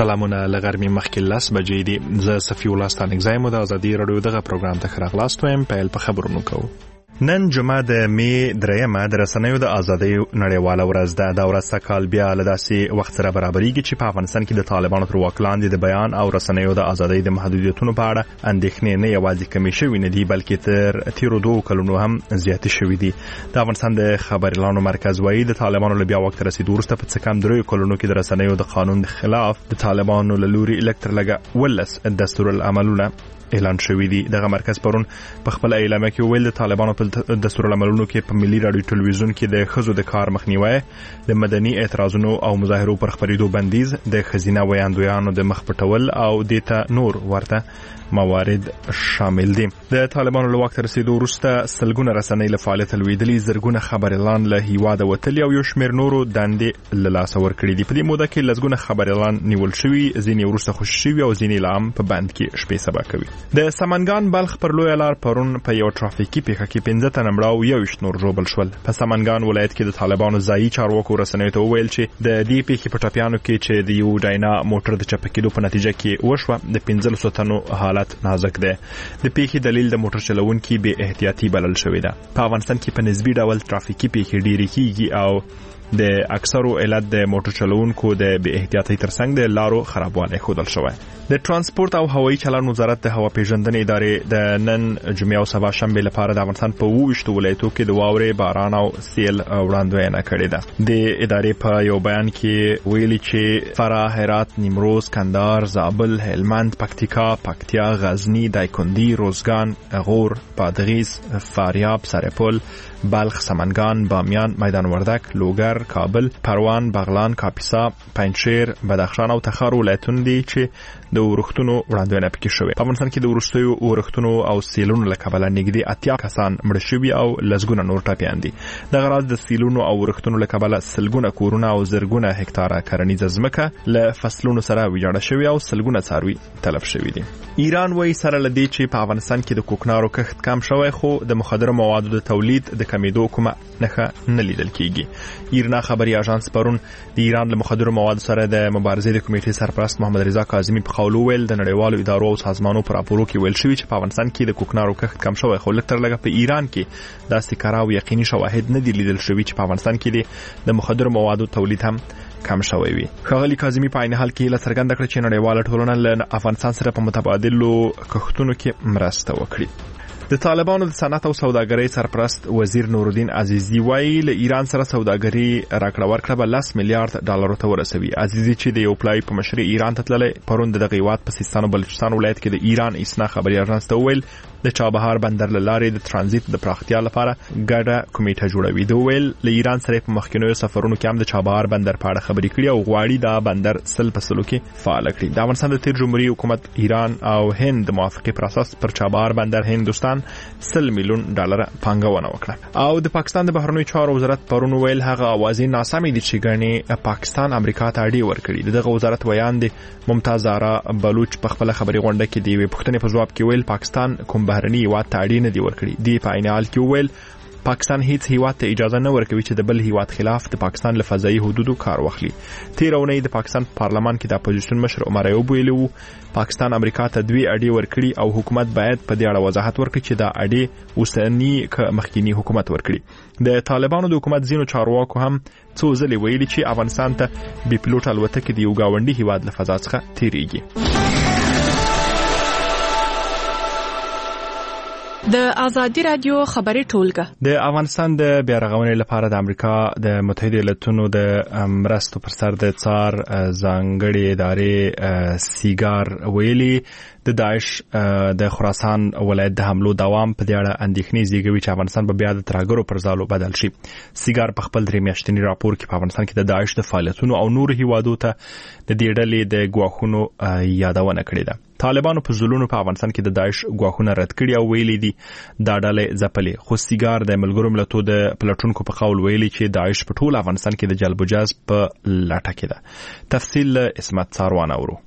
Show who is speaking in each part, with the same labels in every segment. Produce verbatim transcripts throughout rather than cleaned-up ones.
Speaker 1: سلامونه لغرمې مخکې لس بجې دي. زه صفي الله ستانکزی مو د ازادي راډیو دغه پروګرام ته ښه راغلاست وایم. پیل په خبرونو کوو. نن جمعه د می دریمه د رسنیو د ازادۍ نړیواله ورځ ده. دا ورځ سږ بیا له داسې وخت سره برابرېږي چې په افغانستان کې د طالبانو تر واک لاندې د بیان او رسنیو د ازادۍ د محدودیتونو په اړه اندېښنې نه یوازې کمې شوې نه دي بلکې تر تیرو دوو کلونو هم زیاتې شوې دي. د افغانستان د خبريالانو مرکز وایي د طالبانو له بیا واک ته رسېدو وروسته په څه کم دریو کلونو کې د رسنیو د قانون د خلاف د طالبانو له لوري لږ تر لږه ولس دستورالعملونه اعلان شوی دی. دغه مرکز پرون په خپل اعلامیه کې ویل د طالبانو په دستورالعملونو کې په ملي رادیو ټلویزیون کې د ښځو د کار مخنیوي، د مدني اعتراضونو او مظاهرو پر خپرېدو بندیز، د ښځینه ویاندویانو د مخ پټول او د ته نور ورته موارد شامل دي. د طالبانو له واک ته رسېدو وروسته سلګونه رسنۍ له فعالیته لوېدلي، زرګونه خبريالان له هیواده وتلي او یو شمېر نورو دندې له لاسه ورکړي دي. په دې موده کې لسګونه خبريالان نیول شوي، ځینې وروسته خوشي شوي او ځینې لا هم په بند کې شپې سبا کوي. د سمنګان بلخ پر لویه لار پرون په یو ترافیکي پیښه کې پنځه تنه مړه او یوویشت نور ژوبل شول. په سمنګان ولایت کې د طالبانو ځایي چارواکو رسنیو ته وویل چې د دې پیښې په ټاپیانو کې چې د یو ډاینا موټر د چپه کېدو په نتیجه کې وشوه د پنځلسو تنو حالت نازک دی. د پیښې دلیل د موټر چلوونکي بې احتیاطي بلل شوې ده. په افغانستان کې په نسبي ډول ترافیکي پیښې ډېرې کیږي او د اکثرو علت د موټر چلوونکو د بې احتیاطۍ ترڅنګ د لارو خرابوالی ښودل شوی. د ترانسپورت او هوایي چلند وزارت د هوا پیژندنې ادارې د نن جمعې او سبا شنبې لپاره د افغانستان په اوویشتو ولایتو کې د واورې، باران او سیل وړاندوینه کړې ده. د ادارې په یو بیان کې ویلي چې فراه، هرات، نیمروز، کندهار، زابل، هلمند، پکتیکا، پکتیا، غزنی، دایکنډي، روزګان، غور، بادغیس، فاریاب، سرپل، بلخ، سمنګان، بامیان، میدان وردک، لوګر، کابل، پروان، بغلان، کاپیسا، پنجشیر، بدخشان او تخار ولایتونه دي چې د ورښتونو وړاندوینه پکې شوې. په افغانستان کې د وروستیو ورښتونو او سیلونو له کبله نږدې اتیا کسان مړه شوي او لسګونه نور ټپیان دي. دغه راز د سیلونو او ورښتونو له کبله سلګونه کورونه او زرګونه هکتاره کرنیزه ځمکه له فصلونو سره ویجاړه شوې او سلګونه څاروي تلف شوي دي. ایران وایي سره له دې چې په افغانستان کې د کوکنارو کښت کم شوی خو د مخدره موادو د تولید د کمیدو کومه نښه نه لیدل کیږي. ایرنا خبري اژانس پرون د ایران له مخدره موادو سره د مبارزې د کمیټې سرپرست محمد رضا کاظمي په قول ویل د نړیوالو ادارو او سازمانونو پر راپورو کې ویل شوی چې په افغانستان کې د کوکنارو کښت کم شوی خو لږ تر لږه په ایران کې داسې کره او یقیني شواهد نه دي لیدل شوي چې په افغانستان کې د مخدره موادو تولید هم کم شوی وي. ښاغلي کاظمي په عین حال کې له څرګنده کړه چې نړیواله ټولنه له افغانستان سره په متبادلو کښتونو کې مرسته وکړي. د طالبانو د صنعت او سوداګرۍ سرپرست وزیر نورالدین عزیزی وایي له ایران سره سوداګري راکړه ورکړه به لس میلیارډ ډالرو ته ورسوي. عزیزی چې د یو پلای په مشرۍ ایران ته تللی پرون د دغه هیواد په سیستان او بلوچستان ولایت کې د ایران اسنا خبري اژانس ته وویل د چابهار بندر له لارې د ترانزیت د پراختیا لپاره ګډه کمیټه جوړوي. د ویل له ایران سره په مخکینیو سفرونو کې هم د چابهار بندر په اړه خبرې کړي او غواړي دا بندر سل په سلو کې فعال کړي. د افغانستان د تیر جمهوریت حکومت ایران او هند د موافقې پر اساس پر چابهار بندر هندستان سل میلیون ډالر پانګونه وکړه. او د پاکستان د بهرنیو چارو وزارت پرون ویل هغه اوازې ناسمې دي چې ګڼي پاکستان امریکا ته اړې ورکړي. دغه وزارت ویان دي ممتاز زارا بلوچ په خپل خبري غونډه کې دی پښتنې په جواب کې ویل پاکستان کوم بهرني هیواد ته اړې نه دي ورکړي. دی په عین حال کې ویل پاکستان هیڅ هیواد ته اجازه نه ورکوي چې د بل هیواد خلاف د پاکستان له فضایي حدودو کار واخلي. تیر اونۍ د پاکستان پارلمان کې د اپوزیشن مشر عمر ایوب ویلي وو پاکستان امریکا ته دوی اړې ورکړي او حکومت باید په دې اړه وضاحت ورکړي چې دا اړې اوسنی ک مخکینی حکومت ورکړي. د طالبانو د حکومت ځینو چارواکو هم څو ځلې ویلي چې افغانستان ته بي پلوټ الوتکې د یو گاونډي هیواد له فضا څخه تیریږي.
Speaker 2: د ازادي رادیو خبري ټولګه
Speaker 1: د افغانستان د بیارغونې لپاره د امریکا د متحده ایالاتونو د مرستو پر سر د څار ځانګړي ادارې سیګار ویلي د داعش د خراسان ولایت د حملو دوام په دې اړه اندېښنې زیږوي چې افغانستان به بیا د ترهګرو پر ځالو بدل شي. سیګار په خپل درې میاشتني راپور کې په افغانستان کې د داعش د فعالیتونو او نور هیوادو ته د دې ډلې د ګواښونو یادونه کړې ده. طالبانو په ځلونو په افغانستان کې د داعش ګواښونه رد کړي او ویلي دي دا ډلې ځپلې. خو سیګار د ملګرو ملتونو د پلټونکو په قول ویلي چې داعش په ټول افغانستان کې د جلب و جذب په لټه کې ده. تفصیل اسمت ساروان اورو.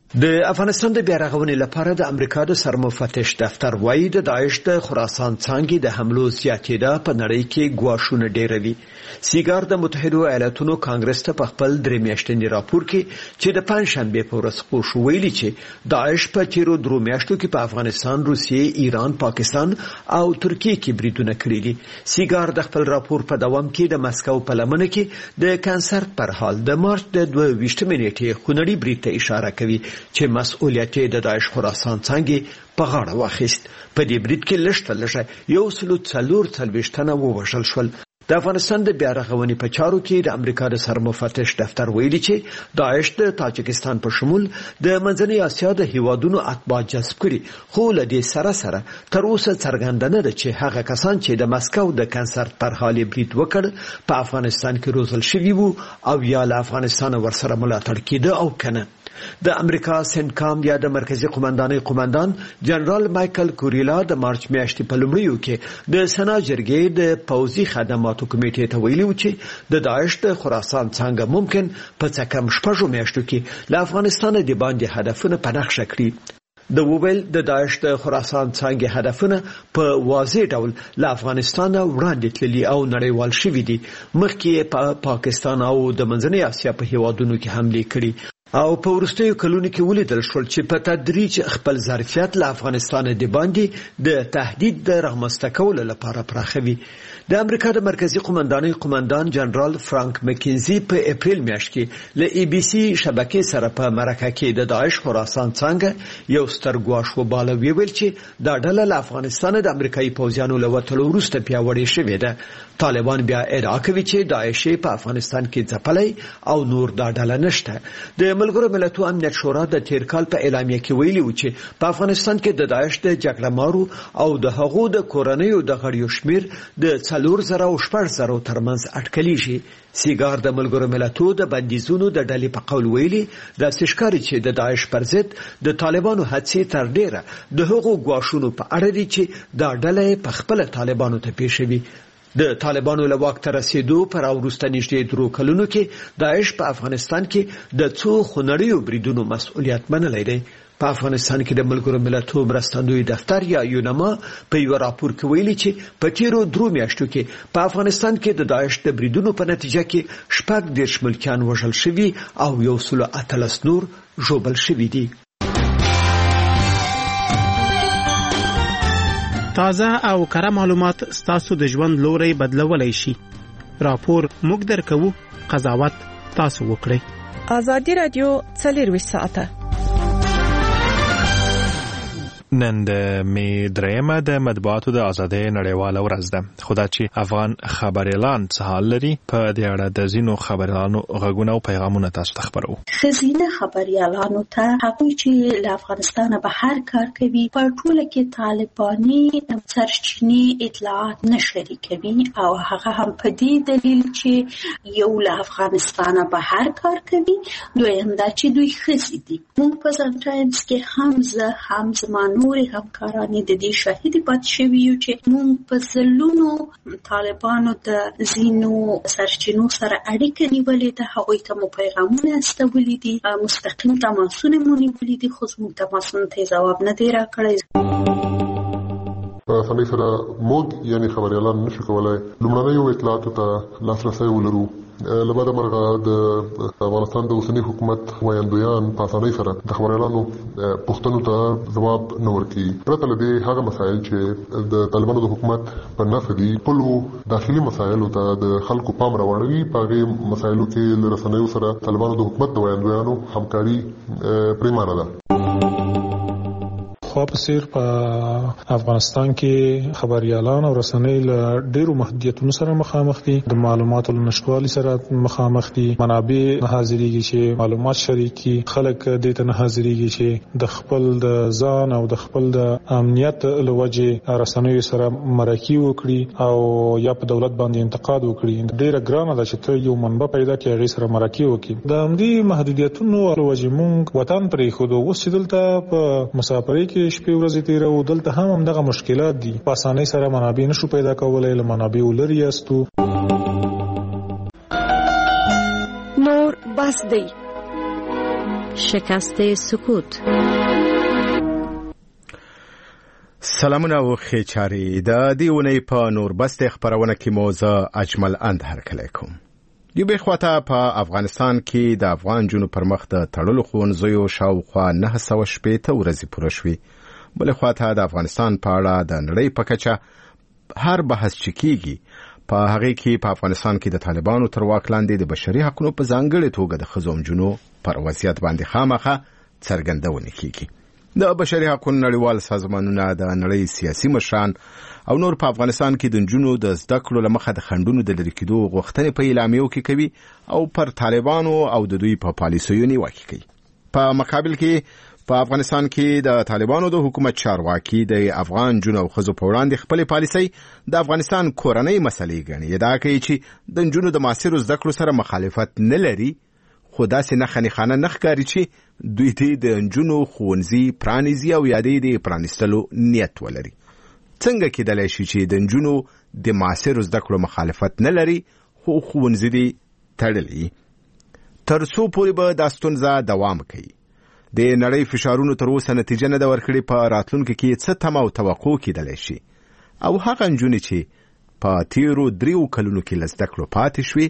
Speaker 3: د افغانستان د بیارغونې لپاره د امریکا د سرمفتش دفتر وايي د داعش د خراسان څانګې د حملو زیاتېدا په نړۍ کې ګواښونه ډېروي. سیګار د متحده ایالاتونو کانګرس ته په خپل درې میاشتني راپور کې چې د پنځشنبه په ورځ خپور شو ویلي چې داعش په تیرو درو میاشتو کې په افغانستان، روسیې، ایران، پاکستان او ترکیه کې بریدونه کړي دي. سیګار د خپل راپور په دوام کې د مسکو په لمنه کې د کنسرت پر حال د مارچ د دوه ویشتمې نیټې خونړي برید ته اشاره کوي چې مسؤلیت د داعش خراسان څنګه په غاړه واخیست. په دې برید کې لږ لږه یو سلو څلور څلوېښت تنه ووژل شول. د افغانستان د بیارغونې په چارو کې د امریکا د سرمفتش دفتر ویلي چې داعش د تاجکستان په شمول د منځنۍ اسیا د هیوادونو اتباع جذب کړي، خو له دې سره سره تر اوسه څرګنده نه ده چې هغه کسان چې د مسکو د کنسرت پر حال برید وکړ په افغانستان کې روزل شوي وو او یا له افغانستان ورسره ملاتړ کېده او کنه. د امریکا سنکام یا د مرکزی قومندانۍ قومندان جنرال مایکل کوریلا د مارچ میاشتې په لومړیو کې د سنا جرګې د پوځي خدماتو کمیټې ته ویلي و چې د داعش د خراسان څنګه ممکن په څه کم شپږو میاشتو کې له افغانستان د باندې هدفونه په نقشه کړي. د وویل د داعش د خراسان څنګه هدفونه په واضح ډول له افغانستان وړاندې تللي او نړیوال شوي دي. مخکې په پا پاکستان او د منځنۍ اسیا په هیوادونو کې حمله کړي او په وروستیو کلونو کې ولیدل شول چې په تدریج خپل ظرفیت له افغانستان د باندې د تهدید د رغمسته کولو لپاره پراخوي. د امریکا د مرکزی قومندانۍ قومندان جنرال فرانک مکینزي په اپریل میاشت کې له ای بي سي شبکې سره په مرکه کې د داعش خراسان څنګه یو ستر ګواښ وباله. ویل چې دا ډله له افغانستان د امریکایي پوځیانو له وتلو وروسته پیاوړې شوې ده. طالبان بیا ادعا کوي چې داعش په افغانستان کې ځپلی او نور دا ډله نشته. د ملګرو ملتونو امنیت شورا د تیر کال په اعلامیه کې ویلي و چې په افغانستان کې د داعش د جګړه مارو او د هغو د کورنیو د غړیو شمیر د څلور زره او شپږ زره ترمنځ اټکلیږي. سیګار د ملګرو ملتونو د بندیزونو د ډلې په قول ویلي د سشکاري چې د داعش پر ضد د طالبانو هڅې تر ډیره د هغو ګواښونو په اړه دي چې دا ډله په خپل طالبانو ته پیښوي. د طالبانو له واک ته رسیدو پر وروسته نږدې درو کلونو کې داعش په افغانستان کې د څو خونړیو بریدونو مسؤلیت منلی دی. په افغانستان کې د ملګرو ملتونو مرستندوی دفتر یا یونما په یو راپور کې ویلي چې په تیرو درو میاشتو کې په افغانستان کې د داعش د بریدونو په نتیجه کې شپږ دېرش ملکیان وژل شوي او یو سلو اتلس نور ژوبل شوي دي.
Speaker 4: تازه او کره معلومات ستاسو د ژوند لوري بدلولای شي. راپور موږ درکو، قضاوت تاسو وکړئ.
Speaker 2: آزادي رادیو څلور ساعته
Speaker 1: نن د می درېمه د مطبوعاتو د ازادۍ نړیواله ورځ ده. خو دا چې افغان خبريالان څه حال لري په دې اړه د ځینو خبريالانو غږونه او پیغامونه تاسو ته خبرو.
Speaker 5: خزینه خبريالانو ته هغه چې له افغانستان بهر کار کوي په ټوله کې طالباني سرچینې اطلاعات نشري کوي او هغه هم په دې دلیل چې یو له افغانستان بهر کار کوي، دویم دا چې دوی خزي دي. موږ په ځان ټایمز کې هم زه هم زمانو نورې همکارانې د دې شاهدي پاتې شوي یو چې موږ په ځلونو طالبانو د ځینو سرچینو سره اړیکه نیولې ده، هغوی ته مو پیغامونه استولي دي، مستقیم تماسونه مو نیولي دي، خو زموږ تماسونو ته جواب نه دی راکړی.
Speaker 6: په اسانۍ سره موږ یعنې خبریالان نشو کولی لومړنیو اطلاعاتو ته لاسرسی ولرو. لبعد مرغه د افغانستان د اوسني حکومت وایندویان په اسانۍ سره د خبریالانو پوښتنو ته ځواب نه ورکوي. پرته له دې هغه مسایل چې د طالبانو د حکومت په نفع دي خپلو داخلي مسایلو ته د خلکو پام راوړوي. په هغې مسایلو کې له رسنیو سره طالبانو د حکومت د وایندویانو همکاري پریمانه ده.
Speaker 7: خو په سیر په افغانستان کې خبريالان او رسنۍ له ډیرو محدودیتونو سره مخامخ دي. د معلوماتو نشټوالي سره مخامخ دي. منابع نه حاضرېږي چې معلومات شریکي، خلک دې ته نه حاضرېږي چې د خپل د ځان او د خپل د امنیت له وجې رسنیو سره مرکي وکړي او یا په دولت باندې انتقاد وکړي. ډیره ګرانه ده چې ته یو منبع پیدا کړې هغې سره مرکي وکړي. د همدې محدودیتونو له وجې موږ وطن پرېښودو. اوس چې دلته په مسافرۍ کې شپې ورځې تیرو، دلته هم همدغه مشکلات دي. په اسانۍ سره منابع نشو پیدا کولای، له منابعو لرې یاستو.
Speaker 2: نور بس دی
Speaker 8: شکست سکوت.
Speaker 9: سلامونه او خیچاری د دیونی په نوربست خبرونه کې موزه اجمل اند هرکلی کوم. یو به خواته په افغانستان کې د افغان جنو پر مخ د تړلو ښوونځیو شاوخوا نه سوه شپېته ورځې پوره شوې. بل خواته د افغانستان په اړه د نړۍ په کچه هر بحث چې کیږي په هغه کې په افغانستان کې د طالبانو تر واک لاندې د بشري حقوقو په ځانګړي توګه د ښځو جنو پر وضعیت باندې خامخه څرګندونه کیږي. د بشري حقوقو نړیوال سازمانونه د نړۍ سیاسي مشران او نور په افغانستان کې د جنونو د زده کړو لمخه د خنډونو د لرې کېدو غوښتنې په اعلامیو کې کوي او پر طالبانو او د دوی په پالیسیو نیوکه کوي. په مقابل کې په افغانستان کې د طالبانو د حکومت چارواکي د افغان جنو او ښځو په وړاندې خپل پالیسي د افغانستان کورنۍ مسلې ګڼي. ادعا کوي چې د جنونو د معاصرو زده کړو سره مخالفت نه لري، خو داسې نه خنیخانه نه ښکاري چې دوی ته د جنونو ښوونځي پرانیزي او یادې د پرانیستلو نیت ولري. څنګه کېدلی شي چې د جنونو د معاصرو زده کړو مخالفت نه لري خو ښوونځي دې تړلي؟ تر څو پورې به دا ستونزه دوام کوي؟ د نړۍ فشارونو تر اوسه نتیجه نه ده ورکړې. په راتلونکي کې څه تمه او توقع کېدلی شي؟ او هغه نجونې چې په تیرو دریو کلونو کې له زده کړو پاتې شوې،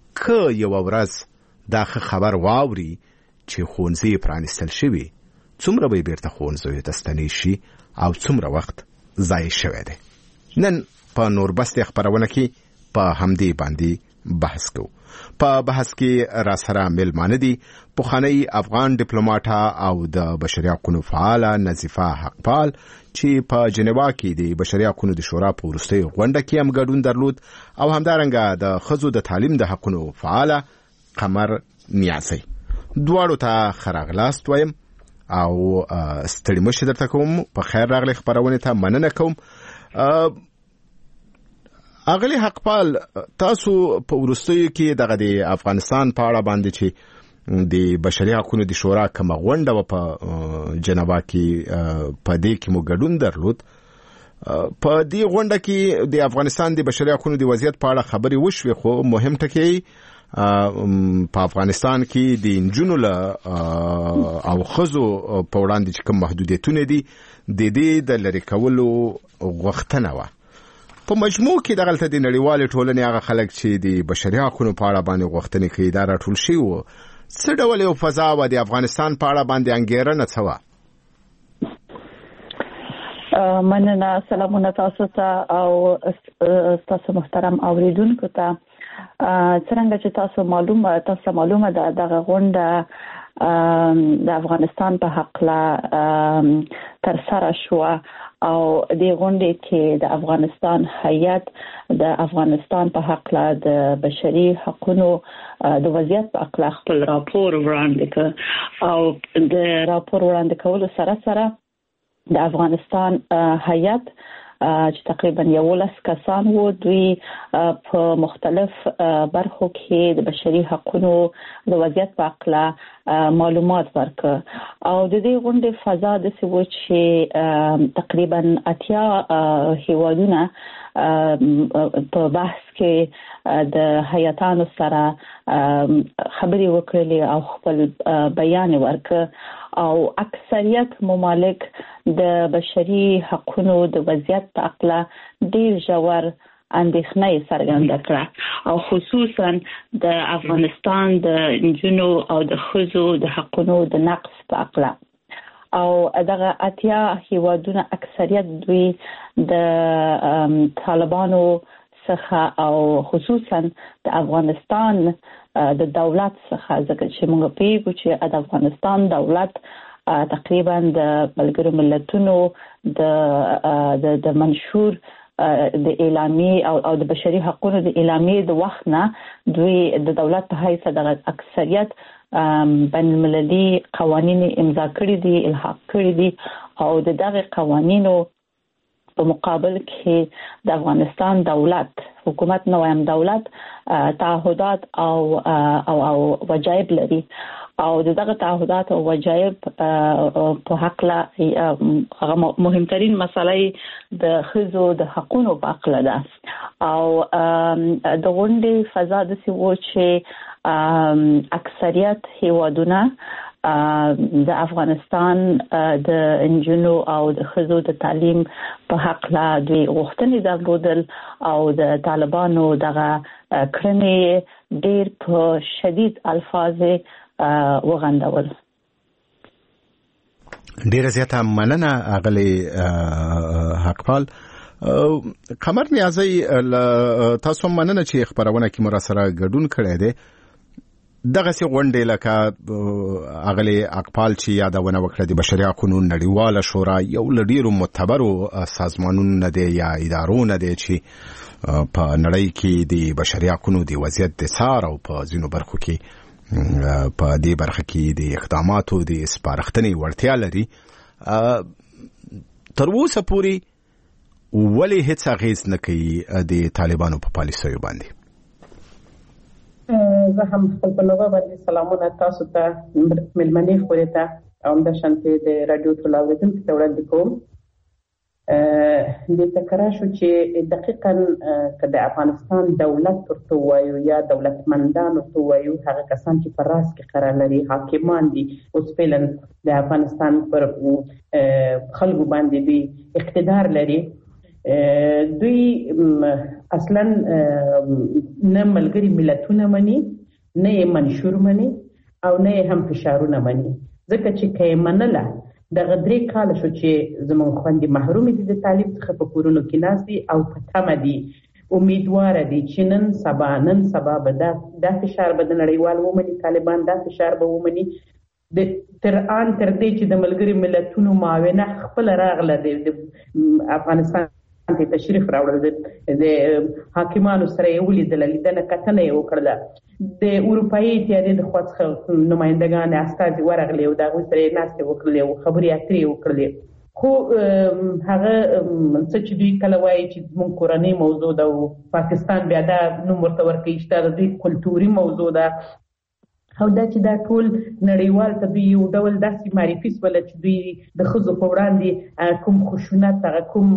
Speaker 9: که یوه ورځ دا خبر واوري چې ښوونځي پرانیستل شوي، څومره به بیرته ښوونځیو ته ستنې شي او څومره وخت ضایع شوی دی؟ نن په نوربست خبرونه کې په همدې باندې بحث کوو. په بحث کې را سره مېلمانه دي پخوانی افغان ډیپلوماټه او د بشري حقوقو فعاله نظیفه حقپال چې په جنیوا کې د بشري حقوقو د شورا په وروستۍ غونډه کې هم ګډون درلود، او همدارنګه د ښځو د تعلیم د حقوقو فعاله قمر نیازی. دواړو ته ښه راغلاست وایم او ستړي مه شئ درته کوم. په خیر راغلی خپرونې ته مننه کوم. اغلی حقپال، تاسو په وروستیو کې دغه د افغانستان په اړه باندې چې د بشري حقوقو د شورا کومه غونډه وه په جنیوا کې، په دې کې مو ګډون درلود. په دې غونډه کې د افغانستان د بشري حقوقو د وضعیت په اړه خبرې وشوې، خو مهم ټکی په افغانستان کې د نجونو او ښځو په وړاندې چې کوم محدودیتونه دي د دې د لرې کولو غوښتنه وه. په مجموع کې دغلته د نړیوالې ټولنې هغه خلک چې د بشري حقوقو په اړه باندې غوښتنې کوي دا راټول شوي وو. څه ډول یو فضا وه د افغانستان په اړه باندې انګېرنه څه وه؟
Speaker 10: مننه. سلامونه تاسو ته او تاسو محترم اوریدونکو ته. څنګه چې تاسو معلومه تاسو معلومه ده دغه غونډه د افغانستان په حق لا تر سره شو او د غونډې کې د افغانستان هیئت د افغانستان په حق لا د بشري حقوقو د وضعیت په اړه خپل راپور وړاندې کړ او د راپور وړاندې کولو سره سره د افغانستان هیئت چې تقریبا یولس کسان وو، دوی په مختلف برخو کې د بشري حقوقو د وضعیت په اړه معلومات ورکړ او د دې غونډې فضا داسې و چې تقریبا اتیا هیوادونه په بحث کې د هیئتانو سره خبرې وکړلې او خپل بیان ورکړ او اکثریت ممالک د بشري حقوقو د وضعیت په اړه ډېر ژور اندېښنه څرګنده کړه او خصوصا د افغانستان د نجونو او د ښځو د حقوقو د نقض په اړه. او دغه اتیا هیوادونه اکثریت دوی د طالبانو څخه او خصوصا د افغانستان د دولت څخه، ځکه چې موږ پیږو چې د افغانستان دولت تقریبا د ملګرو ملتونو د د منشور د اعلامیې او د بشري حقوقو د اعلامیې د وخت نه دوی د دولت په حیث د اکثریت بین المللي قوانین امضا کړي دي، الحاق کړي دي او د دغه قوانینو په مقابل کې د افغانستان دولت حکومت نو هم دولت تعهدات او او او وجایب لري او دغه تعهدات او وجایب په حق لا هغه مهمترین مسله د ښځو د حقوقو په اړه ده او د غونډې فضا د سی و چې اکثریت هیوادونه د افغانستان د انجونو او د خزو د تعلیم په حق لا دوی غوښتنې درلودل او د طالبانو دغه کړنې ډېر په شدید الفاظ وغندول.
Speaker 9: ډیره زیاته مننه اغلی حقپال. قمر نیازی تاسو مننه چې خبرونه کې مراسله ګډون کړی دی. دغه سي غونډې لکه اغلی حقپال چې یادونه وکړه د بشري حقوقو نړیواله شورا یو لډیرو معتبرو سازمانونو دی یا ادارو نه دی چې په نړۍ کې د بشري حقوقو د وضعیت د څار او په ځینو برخو کې په دې برخه کې د اقداماتو د سپارښتنې وړتیا لري. تر اوسه پورې ولې هیڅ اغیز نه کوي د طالبانو په پالیسیو باندې؟
Speaker 11: زه هم خپل په لوبه باندې سلامونه تاسو ته ملمنې خورې ته او د شانتي د رادیو ټولویدونکو ته وړاندې کوم. د تکرار شو چې دقیقاً که د افغانستان دولت ورته وایو یا دولتمندان ورته وایو هغه کسان چې په راس کې قرار لري حاکمان دي اوس فعلا د افغانستان پر خلکو باندې دی اقتدار لري. دوی اصلا نه ملګری ملتونه مني نه یې منشور مني او نه یې هم فشارونه مني ځکه چې که یې منله دغه درې کاله شو چې زموږ خویندې محرومې دي د تعلیم څخه په کورونو کې ناست دي او په تمه دي امیدواره دي چې نن سبا نن سبا به دا فشار به د نړیوال ومني طالبان دا فشار به ومني تر آن تر دې چې د ملګري ملتونو معاونه خپله راغله د افغانستان ته تشریف راوړل د حاکمانو سره یې ولیدله لیدنه کتنه یې وکړله د اروپایي اتحادیې د خوا څخه نمایندګان استازي ورغلي او د هغوی سره یې ناستې وکړلې او خبرې اترې یې وکړلې خو هغه څه چې دوی کله وایي چې زموږ کورنۍ موضوع ده او پاکستان بیا دا نوم ورته ورکوي چې دا د دوی کلتوري موضوع ده او دا چې دا ټول نړیوال ته دوی یو ډول داسې معرفي سوله چې دوی د ښځو په وړاندې کوم خشونت هغه کوم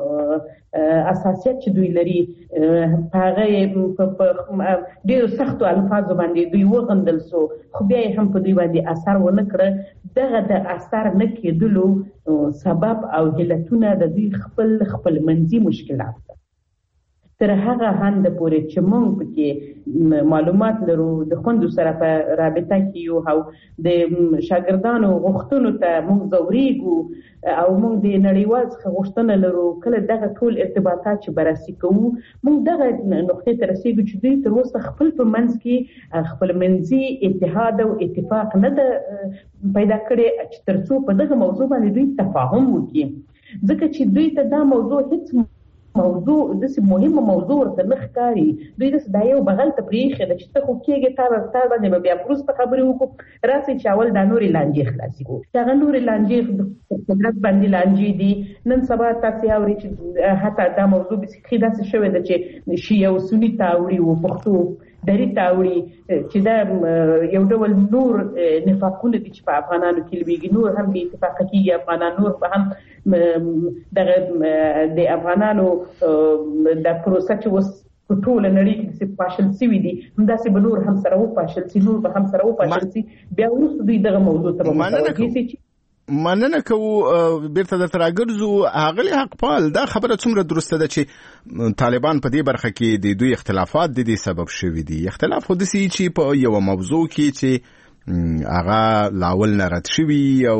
Speaker 11: اساسیت چې دوی لري په هغه په ډېرو سختو الفاظو باندې دوی وغندل سو خو بیا یې هم په دوی باندې اثر ونه کړه. دغه د اثر نه کېدلو سبب او علتونه د دوی خپل خپل منځي مشکلات ده. تر هغه حد پورې چې موږ پکې معلومات لرو د خوندو سره په رابطه کې یو او د شاګردانو غوښتنو ته موږ ځوریږو او موږ د نړیوال څخه غوښتنه لرو کله دغه ټول ارتباطات چې بررسي کوو موږ دغه نقطې ته رسیږو چې دوی تر اوسه خپل په منځ کې خپل منځي اتحاد او اتفاق نه ده پیدا کړی چې تر څو په دغه موضوع باندې دوی تفاهم وکړي ځکه چې دوی ته دا موضوع هیڅ موضوع داسې مهمه موضوع ورته نه ښکاري. دوی داسې دا یو بغل ته پرېښې ده چې ته خو کېږې تا تا باندې به بیا وروسته خبرې وکړو راسئ چې اول دا نورې لانجې خلاصې کړو چې هغه نورې لانجې قدرت باندې لانجې دي. نن سبا تاسې اورئ چې حتی دا موضوع بیخي داسې شوې ده چې شیعه او سني ته اوړي و پښتو دري ته اوړي چې دا یو ډول نور نفاقونه دي چې په افغانانو کې لویږي نور هم بې اتفاقه کېږي افغانان نور به هم دغه د افغانانو د پروسه چې اوس په ټوله نړۍ کې چې پاشل سوي دي همداسې به نور هم سره وپاشل سي نور به هم سره وپاشل سي بیا وروسته دوی دغه موضوع ته به متوجه سي چې
Speaker 9: مننه کوو. بیرته درته راګرځو اغلی حقپال دا خبره څومره درسته ده چې طالبان په دې برخه کې د دوی اختلافات د دې سبب شوي دي. اختلاف خو داسې چې په یوه موضوع کې چې هغه لاول نه رد شوي او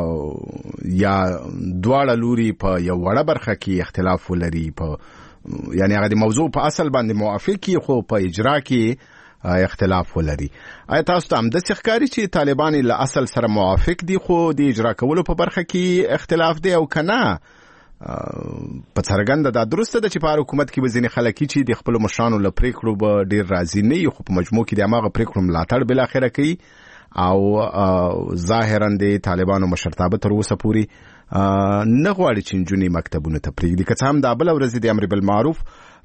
Speaker 9: یا دواړه لوري په یو وړه برخه کې اختلاف ولري په یعنی هغه د موضوع په اصل باندې موافقي خو په اجرا کې اختلاف ولري. آیا تاسو ته همداسې ښکاري چې طالبان له اصل سره موافق دي خو د اجرا کولو په برخه کې اختلاف دی او که نه په څرګنده دا درسته ده چې په هر حکومت کې به ځینې خلک چې د خپلو مشرانو له پرېکړو به ډېر راضي نه وي خو په مجموع کې د هماغه پرېکړو ملاتړ بالاخره کوي او ظاهرا د طالبانو مشرتابه تر اوسه پورې نه غواړي چې نجونې مکتبونو ته پرېږدي. که څه هم دا بله ورځ د امر بالمعروف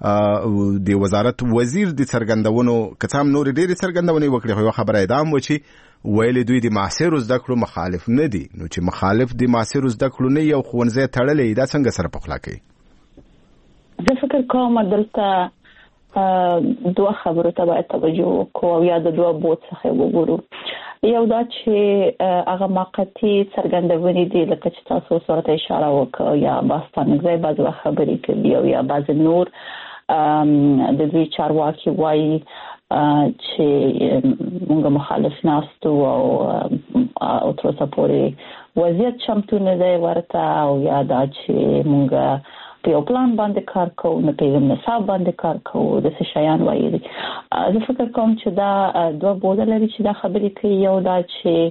Speaker 9: د وزارت وزیر د څرګندونو که څه هم نورې ډېرې څرګندونې وکړې خو یوه خبره یې دا هم و چې ویلې دوی د معاصرو زده کړو مخالف نه دي. نو چې مخالف د معاصرو زده کړو نه یو ښوونځی تړلی دا څنګه سره پخلا کوي؟
Speaker 10: زه فکر کوم دلته دوه خبرو ته باید توجه وکړو او یا د دوه بود څخه وګورو. یو دا چې هغه موقتی څرګندونې دي لکه چې تاسو سره اشاره وکړه یا باستان ځای بعض خبرې کوي او یا بعض نور د دوی چارواکي وایي چې موږ مخالف ناستو او او تر اوسه پورې وضعیت چمتو نه دی ورته او یا دا چې موږ په یو پلان باندې کار کوو نه په یو نصاب باندې کار کوو د څه شیان وایي زه فکر کوم چې دا دوه بوده لري چې دا خبرې کوي یو دا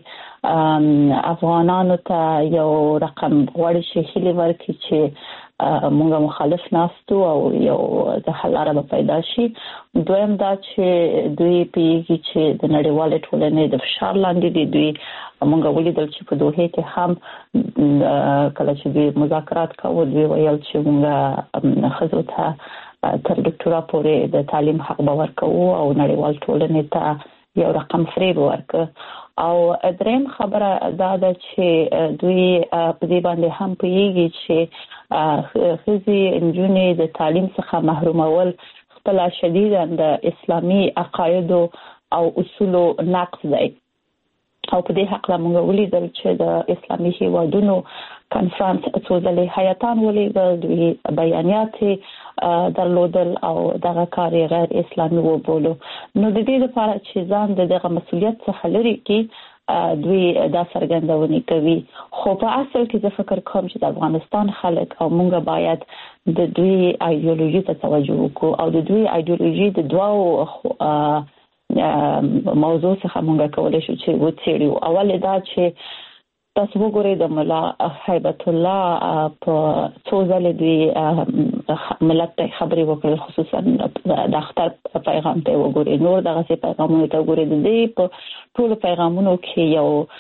Speaker 10: چې افغانانو ته یو رقم غوړي شي هلي ورکړي چې موږ مخالف ناستو او یو د حل لاره پیدا شي دویم دا چې دوی پیږي چې د نړیوال ټولنې د فشار لاندې دي دوی موږ ولیدل چې په دوحه کې هم کله چې دوی مذاکرات کوي دوی ویل چې موږ خزو ته تر ډاکټرا پورې د تعلیم حق باور کوو او نړیوال ټولنې ته یو رقم فریب ورکړ او دریم خبره دا ده چې دوی په دې باندې هم پیږي چې خزي انجونې د تعلیم څخه محرومول خپل شدیداً د اسلامي عقاید او اصولو نقض دی او په دې حق لا موږ ولیدل چې د اسلامي هیوادونو کانفرنس څو ځلې حیاتان ولیدل دوی بیانیات درلودل او دغه کار غیر اسلامي وبولو نو د دې لپاره چې ځان دغه مسولیت څخه لري کې دوی دا څرګندونې کوي خو په اصل کې زه فکر کوم چې د افغانستان خلک او موږ باید د دوی ایدئولوژي ته توجه وکړو او د دوی ایدئولوژي د دوه موضوع څخه موږ کولای شو چې وڅېړو اول دا چې تاسو وګورئ د مولا هیبت الله په څو ځله دوی ملت ته خبرې وکړې خصوصا د اختر پیغام ته وګورئ نور دغه پیغامونه ته وګورئ د دې په ټول پیغامونو کې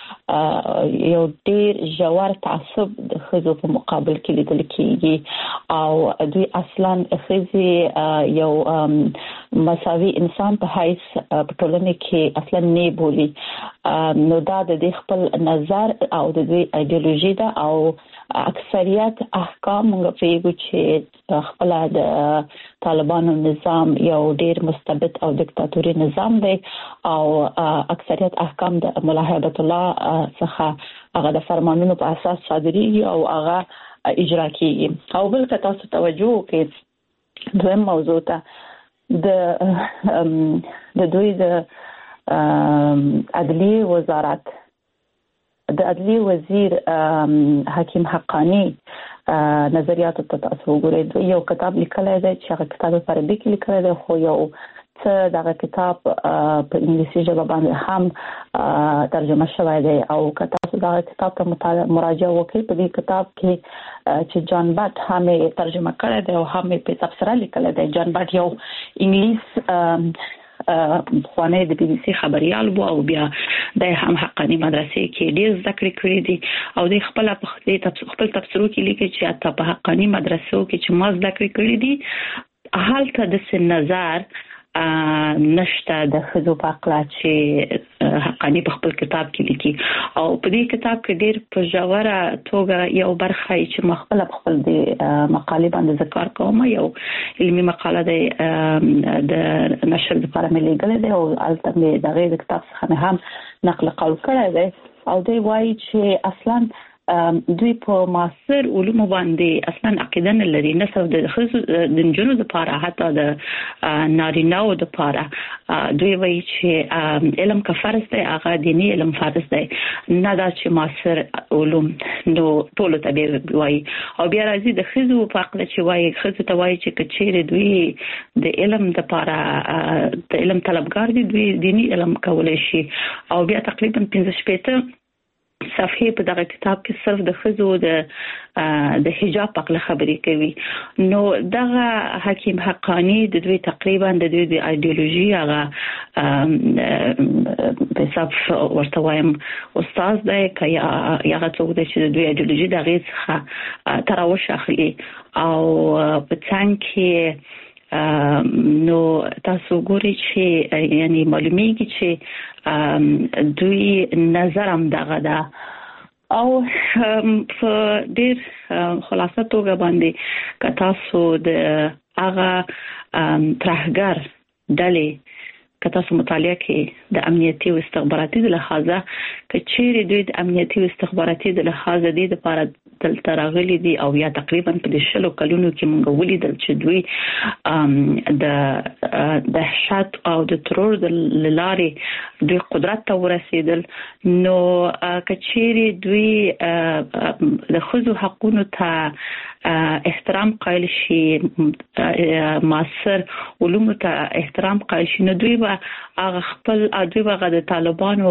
Speaker 10: یو یو ډیر ژور تعصب د خزو په مقابل کې لیدل کېږي او دوی اصلا خزي یو مساوي انسان په حیث په ټولنه کې اصلا نه بولي نو دا د خپل نظر او د دوی ایدئولوژي ده او اکثریت احکام موږ پیږو چې خپل د طالبانو نظام یو ډیر مستبد او دیکتاتوري نظام دی او اکثریت احکام د مولا هیبت الله څخه هغه د فرمانونو په اساس صادريږي او هغه اجرا کیږي او بل که تاسو توجه وکړئ دویم موضوع ته د د دوی د عدلیه وزارت د عدلیه وزیر حکیم حقانی نظریات ته تاسو وګورئ یو کتاب لیکلی دی چې هغه کتاب په عربي کې لیکلی دی خو یو څه دغه کتاب په انګلیسي ژبه باندې هم ترجمه شوی دی او که تاسو دغه کتاب ته مراجعه وکړئ په دې کتاب کې چې جان بات هم ترجمه کړی دی او هم په تفسیر لیکلی دی جان بات یو انګلیس خوانه د بي بي سي خبريال وو او بیا د هم حقانی مدرسې کې ډیر ذکر کړی دي او د خپل په خپل تفسیرو کې لیکي چې اته په حقانی مدرسو کې چې ما ذکر کړی دي حالت د سن نظر نشته د خزو په اقلا چې حقانی په خپل کتاب کې لیکي او په دې کتاب کې ډیر په ژوره توګه یو برخه چې مخبل خپل د مقالې باندې ذکر کوم یو علمي مقاله ده د نشر لپاره ملي ګل ده او البته د غیر کتاب څخه هم نقل قول کړی دی او دوی وایي چې اصلا دوی په معاصر علوم باندې اصلا عقیده نه لري نه صرف د خصوص د جنونو لپاره حتی د نارینه‌و لپاره دوی وایي چې علم کا فرض دی هغه دینی علم فرض دی نه دا چې معاصر علوم نو ټول ته وایي او بیا راځي د خزو په اړه چې وایي خزو ته وایي چې کچېره دوی د علم لپاره د علم طلبګار دي دوی دینی علم کولای شي او بیا تقریبا پنځه شپږ صفحې په دغه کتاب کې صرف د خزو د د حجاب په اړه خبرې کوي نو دغه حکیم حقانی د دوی تقریبا د دوی د ایدئولوژي هغه په حساب ورته وایم استاد دی که یا هغه څوک دی چې د دوی ایدئولوژي د هغې څخه تراوش اخلي او په څنګ کې نو تاسو ګورئ چې یعنی معلومیږي چې دوی نظر هم دغه ده او په ډیر خلاصه توګه باندې که تاسو د هغه ترهګر ډلې که تاسو مطالعه کې د امنیتي او استخباراتي د لحاظه کچېری دوی د امنیتي او استخباراتي د لحاظه د لپاره دلته راغلي دي او یا تقریبا په شلو کلونو کې مونږ ولیدل چې دوی د دهشت او د ترور د لارې دوی قدرت ته ورسېدل. نو کچېری دوی د خزو حقوقو ته احترام قائل شي، معاصر علوم ته احترام قائل شي، نو دوی به هغه خپل دوی به د طالبانو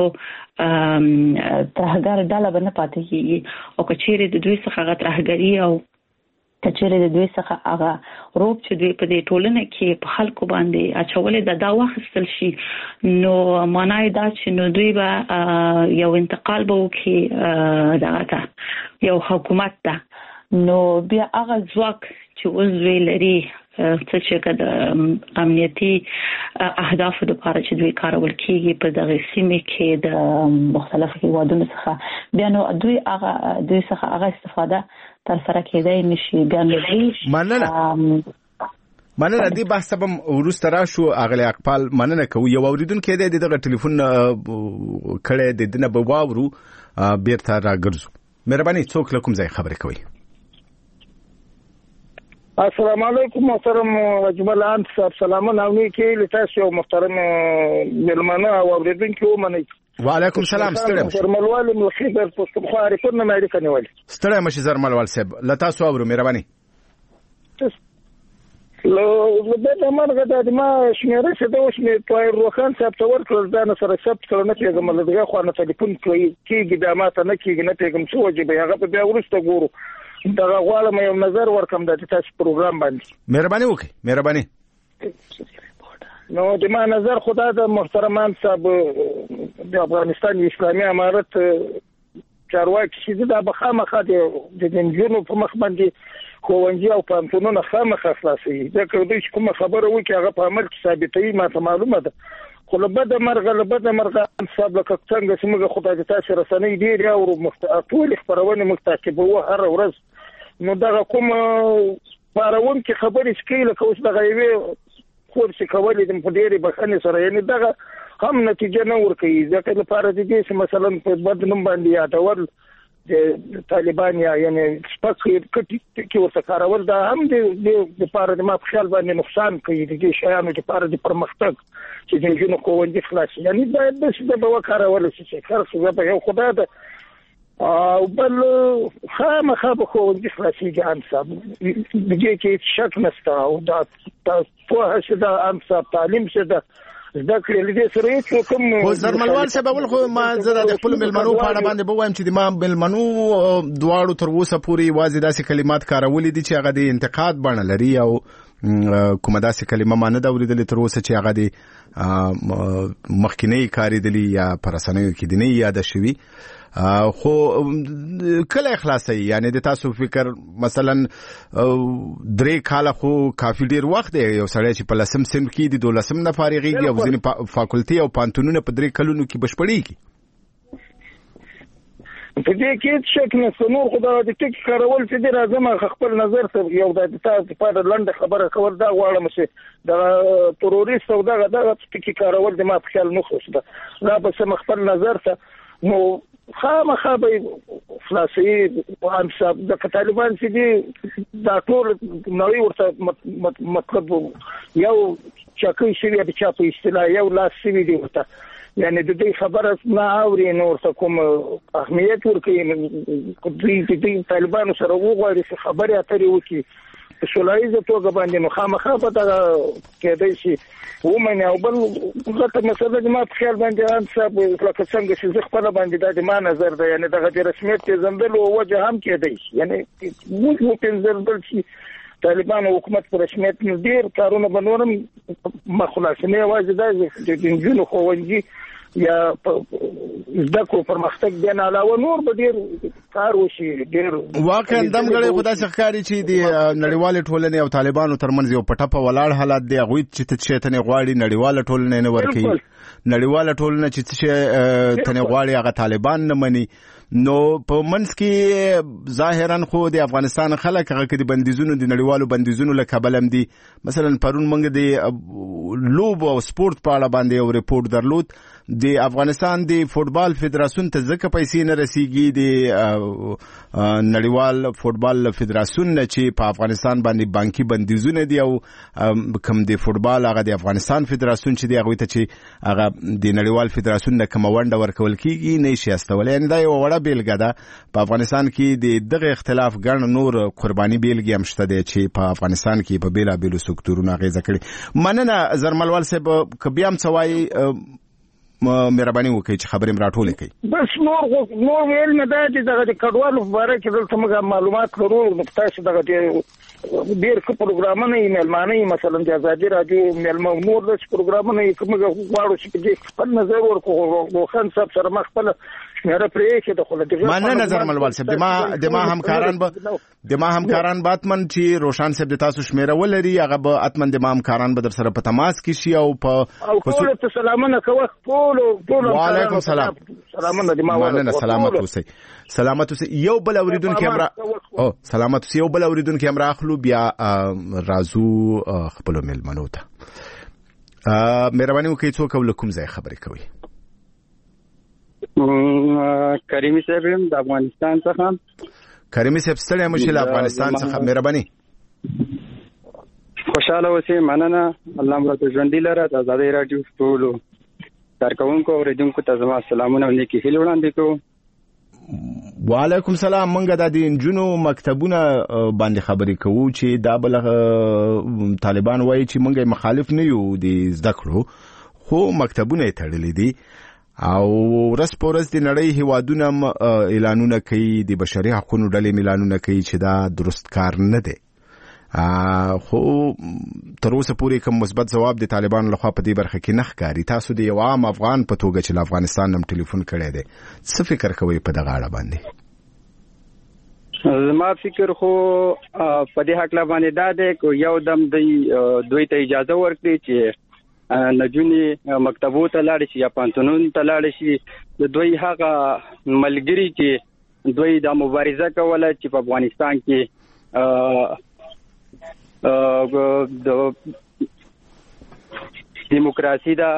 Speaker 10: ترهګر ډله به نه پاتې کیږي او کچېری د دوی څخه هغه ترهګری او کچېری د دوی څخه هغه روپ چې دوی په دې ټولنه کې په خلکو باندې اچولې د دا واخستل شي، نو معنی دا چې نو دوی به یو انتقال به وکړي دغه یو حکومت ته، نو بیا هغه ځواک چې اوس دوی لري څه چې د امنیتي اهدافو لپاره چې دوی کارول کیږي په دغه سیمه کې د مختلفو هیوادونو څخه، بیا نو دوی هغه دوی څخه هغه استفاده تر سره کېدای نشي. بیا نو
Speaker 9: مننه مننه دې بحث به ورسته راشو. اغلی اقبال مننه کوي. یو اوریدونکو دی دغه ټلیفون کړه د دنه به واورو بیرته راګرځو. مهرباني څوک له کوم ځای خبرې کوي؟
Speaker 12: السلام علیکم محترم اجمل انت صاحب، سلامونه او نیکی لتاسو او محترم ملمنه او اوریدونکو منئ.
Speaker 9: وعلیکم السلام. ستړم
Speaker 12: زرملوال مخبر پښتونخوا ریپورت نه مې کنيول.
Speaker 9: ستړم مشه زرملوال صاحب لتاسو اورو مهرباني.
Speaker 12: لو لبدا مرغه د ما شمیره څه د اوس مې طاهر روخان صاحب ته ورکړل دا نه سره ثبت کړو نه پیغام لږه خو نه ټلیفون کوي کیږي د ماته نه کیږي نه پیغام څه وجه به هغه بیا ورسته ګورو. دا غواړم یو نظر ورکم د تاسو پروګرام باندې.
Speaker 9: مهرباني وکړئ. مهرباني.
Speaker 12: نو د ما نظر خدا د محترمان صاحب د افغانستان اسلامي امارت چارواکي چې دا بخامخه د جنجونو په مخ باندې خوونجي او پانتونونه خامخه خلاصي. دا کوي چې کومه خبره وکي هغه په عمل کې ثابتوي، ما ته معلومه ده. خو لبد مرغه لبد مرغه صاحب لکه څنګه چې موږ خدای دې تاسو رسنۍ ډیر او ټول خبرونه مختاکبه و هر ورځ، نو دا کوم پارون کې خبرې شکې لکه اوس دغه یوې کورس کولې د مدیر بخنه سره، یعنی دغه هم نتیجه نه ورکوي. ځکه لپاره د دې چې مثلا په بدنوم باندې یادول د طالبان یا یعنی سپک کټي کې ورته کارول دا هم د د لپاره د ما په خیال باندې نقصان کوي د دې شیانو لپاره د پرمختګ چې د جنونو کوونجي خلاص، یعنی دا د څه د وکارول چې خرڅ به یو خدای ده او بل خامخا به کوونجي خلاصي ګان صاحب د دې کې شک نشته او دا په هڅه د ام صاحب تعلیم شه ده ذکر لدې سره چې کوم
Speaker 9: خو زرملوال صاحب ول خو ما زړه د خپل ملمنو په اړه باندې بوایم چې د ما ملمنو دواړو تر اوسه پورې واځي داسې کلمات کارولې دي چې هغه د انتقاد بڼه لري او کومه داسې کلمه ما نه دا اورېدلې تر اوسه چې هغه د مخکینی کاری دي یا پرسنوي کې دي نه یاد شوي. خو کله اخلاصي یعنی د تاسو فکر مثلا درې کاله خو کافي ډیر وخت دی یو سړی چې په لسم سن کې د دولسم نه فارغيږي او ځینې فاکولټي او پانتونونه په درې کلونو کې بشپړيږي.
Speaker 12: په دې کې شک نه نور خدای دې ټیک کارول چې د راځم خپل نظر ته یو د تاسو په اړه لنډه خبره کول دا غواړم چې د تروریست او دغه دغه ټیک کارول د ما په خیال نه خوښ ده. دا به خپل نظر ته نو خامخا به خلاصي وان صاحب د طالبان چې دي دا ټول نوې ورته مطلب یو چاکي شي د چا په اصطلاح یو لاس شي دی ورته، یعنی د دې خبره نه اوري نور څه کوم اهمیت ورکوي. د دې طالبانو سره وغواړي چې خبرې اترې وکړي په شولایزه توګه باندې نو خامخا په دا کېدای شي ومنه او بل غته مسله د ما په خیال باندې ان صاحب لکه څنګه چې زه خپل باندې د ما نظر ده، یعنی دغه د رسمیت کې زندل او وجه هم کېدای شي، یعنی موږ ممکن زندل شي طالبان حکومت پر رسمیت نه ډیر کارونه بنورم مخلصنه واجب ده د جنونو خوونجي یا زدکو پرمختګ دین علاوه نور به ډیر کار وشي. ډیر
Speaker 9: واقعا دمګړې خدای ښکاری چې د نړیوال ټولنې او طالبانو ترمنځ یو پټه ولاړ حالت دی. غوي چې شیطان غواړي نړیوال ټولنې نه ورکي، نړیوال ټولنه چې شیطان غواړي هغه طالبان نه مني. نو په منځ کې ظاهرا خو د افغانستان خلک هغه کې د بندیزونو د نړیوالو بندیزونو له کبل هم دي. مثلا پرون موږ د لوب او سپورت په اړه باندې یو ریپورت درلود. د افغانستان د فوټبال فدراسیون ته ځکه پیسې نه رسیږي د نړیوال فوټبال فدراسیون نه چې په افغانستان باندې بانکي بندیزونه دي او کوم د فوټبال هغه د افغانستان فدراسیون چې دی هغه ته چې هغه د نړیوال فدراسیون نه کوم ونډه ورکول کیږي نه شي استول. یعنی دا یو وړه بیلګه ده. په افغانستان کې د دغه اختلاف ګڼ نور قرباني بیلګې هم شته دي چې په افغانستان کې په بیلابیلو سکتورونو اغیزه کړي. مننه زرملوال صاحب، که بیا هم څه وایي مهرباني وکړئ چې خبرې راټولې کړئ.
Speaker 12: بس نور نور ویل نه دا چې دغه کډوالو په باره کې دلته موږ معلومات لرو. نو تاسو دغه ډېر ښه پروګرامونه یې مېلمانه یې مثلا د ازادي راډیو مېلمه نور داسې پروګرامونه یې که موږ غواړو چې په دې خپل نظر ورکړو. روښان صاحب سره ما خپله شمېره پرېښې ده. خو
Speaker 9: مننه زرملوال صاحب. د ما د ما همکاران به د ما همکاران به حتمن چې روښان صاحب د تاسو شمېره ولري هغه به حتمن د ما همکاران به در سره په تماس کې شي او په
Speaker 12: او ټولو ته سلامونه کوه. ټولو ټولو
Speaker 9: وعلیکم سلام.
Speaker 12: سلامونه د ما
Speaker 9: مننه. سلامت اوسئ. سلامت اوسئ. یو بل اوریدونکي هم را او سلامت اوسئ. یو بل اوریدونکي هم راخلو بیا رازو خپل مېلمنو ته. مهرباني وکړئ څوک او کوم ځای خبرې کوي؟
Speaker 13: کریمي صاحب د افغانستان څخه.
Speaker 9: کریمي صاحب ستړی مشه له افغانستان څخه، مهرباني.
Speaker 13: خوشاله اوسئ. مننه. الله مو ته ژوندۍ لره. د ازادۍ راډیو ټولو کارکونکو او اوریدونکو ته زما سلامونه او نیکې هیلې وړاندې کوم.
Speaker 9: وعلیکم سلام. منګه د انجونو مکتبونه باندې خبرې کوو چې دا بل طالبان وایي چې منګه مخالف نه یو د زده کړو، خو مکتبونه یې تړلي دي او ورځ په ورځ د نړۍ هیوادونه اعلانونه کوي، د بشري حقوقو ډلې اعلانونه کوي چې دا درست کار نه دی. خو تر اوسه پورې کوم مثبت ځواب د طالبانو لخوا په دې برخه کې نه ښکاري. تاسو د یو عام افغان په توګه چې له افغانستان نم ټلیفون کړی دی څه فکر کوئ په دغه اړه باندې؟
Speaker 13: زما فکر خو په دې حق لا باندې دا دی کو یو دم دوی ته اجازه ورکړي چې نجونې مکتبو ته لاړ شي یا پانتونون ته لاړ شي. د دوی هغه ملګری چې دوی د مبارزه کوله چې په افغانستان کې د دیموکراسي دا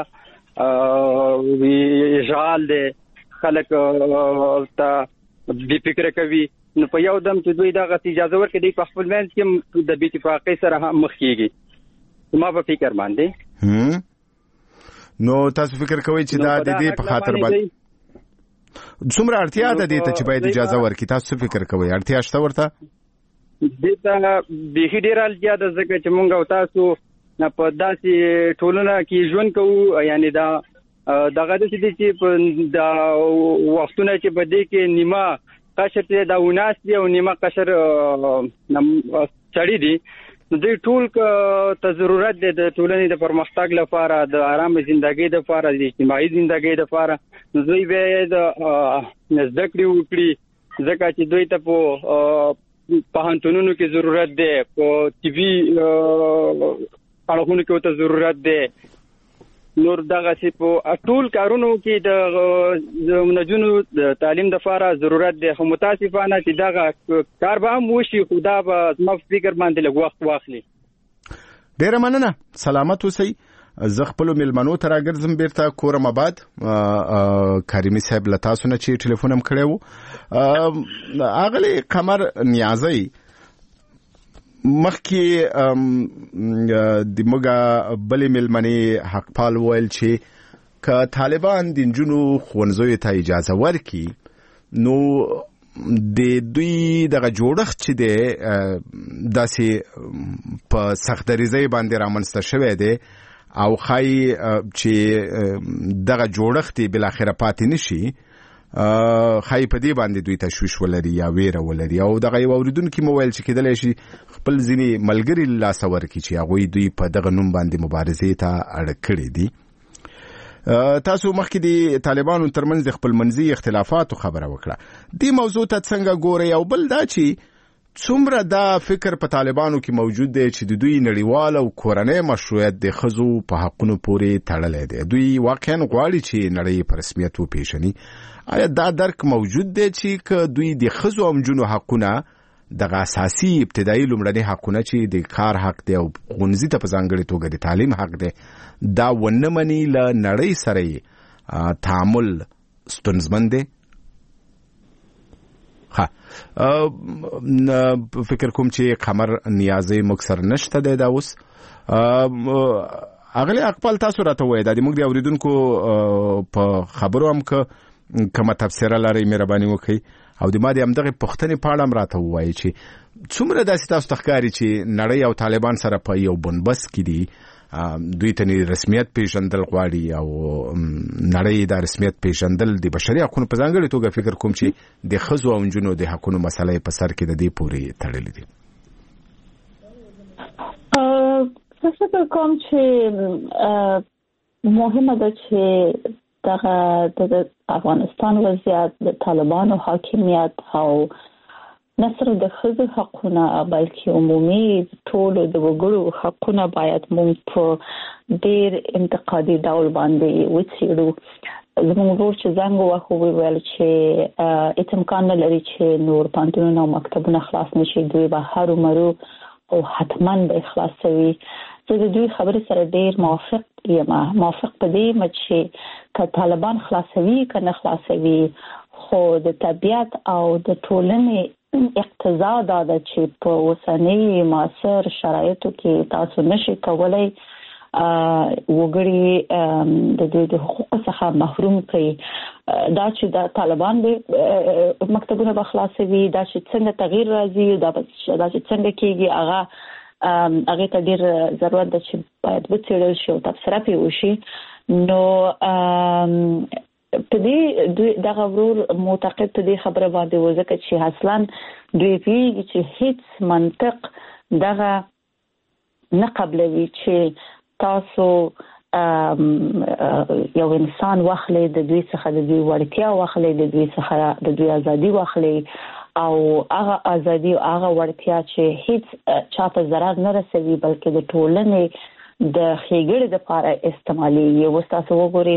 Speaker 13: اشغال دی، خلک ته بې فکره کوي. نو په یو دم چې دوی دغه اجازه ورکړي دوی په خپل منځ کې د بې اتفاقۍ سره هم مخ کېږي. ما په فکر باندې
Speaker 9: نو تاسو فکر کوئ چې دا د دې په خاطر باندې څومره اړتیا ده دې ته چې باید اجازه ورکړي؟ تاسو فکر کوئ اړتیا شته ورته؟
Speaker 13: دې ته بیخي ډېره اړتیا ده ځکه چې موږ او تاسو په داسې ټولنه کې ژوند کوو. یعنی دا دغه داسې دي چې د وختونه چې په دې کې نیمه قشر چې دا وناس دي او نیمه قشر سړي دي. نو دوی ټول ته ضرورت دی د ټولنې د پرمختګ لپاره، د آرام ژوندۍ لپاره، د اجتماعي ژوندۍ لپاره. نو دوی باید زده کړې وکړي ځکه چې دوی ته په پوهنتونونو کې ضرورت دی، په طبي اړخونو کې ورته ضرورت دی. نور دغسې په ټول کارونو کې د نجونو د تعلیم لپاره ضرورت دی. خو متاسفانه چې دغه کار به هم وشي خو دا به زما په فکر باندې لږ وخت واخلي.
Speaker 9: ډېره مننه. سلامت اوسئ. زه خپلو مېلمنو ته راګرځم بیرته کورم آباد. کریمي صاحب له تاسو نه چې ټلیفون هم کړی و، اغلې قمر نیازی مخکې د موږ بلې مېلمنې حقپال وویل چې که طالبان د نجونو ښوونځیو ته اجازه ورکړي نو د دوی دغه جوړښت چې دی داسې په سختدریزۍ باندې رامنځته شوی دی او خای چې دغه جوړښت بلاخره پاتې نشي، خای په دې باندې دوی تشویش ولري یا ویره ولري. او دغه یو اوریدونکي موبایل چې کېدلی شي خپل ځینې ملګري له لاسه ورکړي چې هغوی دوی په دغه نوم باندې مبارزې ته اړ کړي دي. تاسو مخکې د طالبانو ترمنځ د خپل منځي اختلافاتو خبره وکړه. دې موضوع ته څنګه ګورئ؟ او بل دا چې څومره دا فکر په طالبانو کې موجود دی چې د دوی نړیوال او کورنۍ مشروعیت د ښځو په حقونو پورې تړلی دی؟ دوی واقعا غواړي چې نړۍ په رسمیت وپېژني. آیا دا درک موجود دی چې که دوی د ښځو او نجونو حقونه د اساسي ابتدایي لومړني حقونه چې د کار حق دی او غونځي ته په ځانګړي توګه د تعلیم حق دی دا ونه مني له نړۍ سره تعامل ستونزمن دی. ها فکر کوم چې قمر نیازي مکسر نشته دی دا اوس اغلی خپل تاسو راته وای دا د موږ د اوریدونکو په خبرو هم که کومه تفسیر لري مهرباني وکړئ او د ما د همدغه پښتنې پاړه هم راته وایي چې څومره داسې تاسو تخکاری چې نړۍ او طالبان سره په یو بنبس کې دي دوی ته رسمیت پیژندل غواړي او نړۍ د رسمیت پیژندل د بشري حقوقو په ځانګړي توګه فکر کوم چې د ښځو او نجونو د حقوقو مسله په سر کې د دې پورې تړلې دي.
Speaker 10: زه فکر کوم چې مهمه ده چې دغه د افغانستان وضعیت د طالبانو حاکمیت او نصر د ښځو حقونه بلکې عمومي ټول د وګړو حقونه باید موږ په ډېر انتقادي ډول باندې وڅېړو. زموږ ورور چې زنګ وواهه وویل چې هېڅ امکان نه لري چې نور پوهنتونونه او مکتبونه خلاص نه شي، دوی به هرومرو او حتما به خلاصوي. زه د دوی خبرې سره ډېر موافق یم موافق په دې یم چې که طالبان خلاصوي که نه خلاصوي خو د طبیعت او د ټولنې اقتضا دا ده چې په اوسني معاصر شرایطو کې تاسو نشئ کولی وګړي د دوی د حقوقو څخه محروم کړي. دا چې د طالبان د مکتبونه به خلاصوي، دا چې څنګه تغییر راځي، دا چې څنګه کېږي هغه هغه ته ډیر ضرورت ده چې باید وڅېړل شي او تبصره پرې وشي. نو په دې دغه ورور معتقد په دې خبره باندې و ځکه چې اصلا دوی پوهېږي چې هیڅ منطق دغه نه قبلوي چې تاسو یو انسان واخلئ، د دوی څخه د دوی وړتیا واخلئ، د دوی څخه د دوی ازادي واخلئ او هغه ازادي او هغه وړتیا چې هیڅ چاته ضرر نه رسوي بلکې د ټولنې د ښېګړې دپاره استعمالېږي. اوس تاسو وګورئ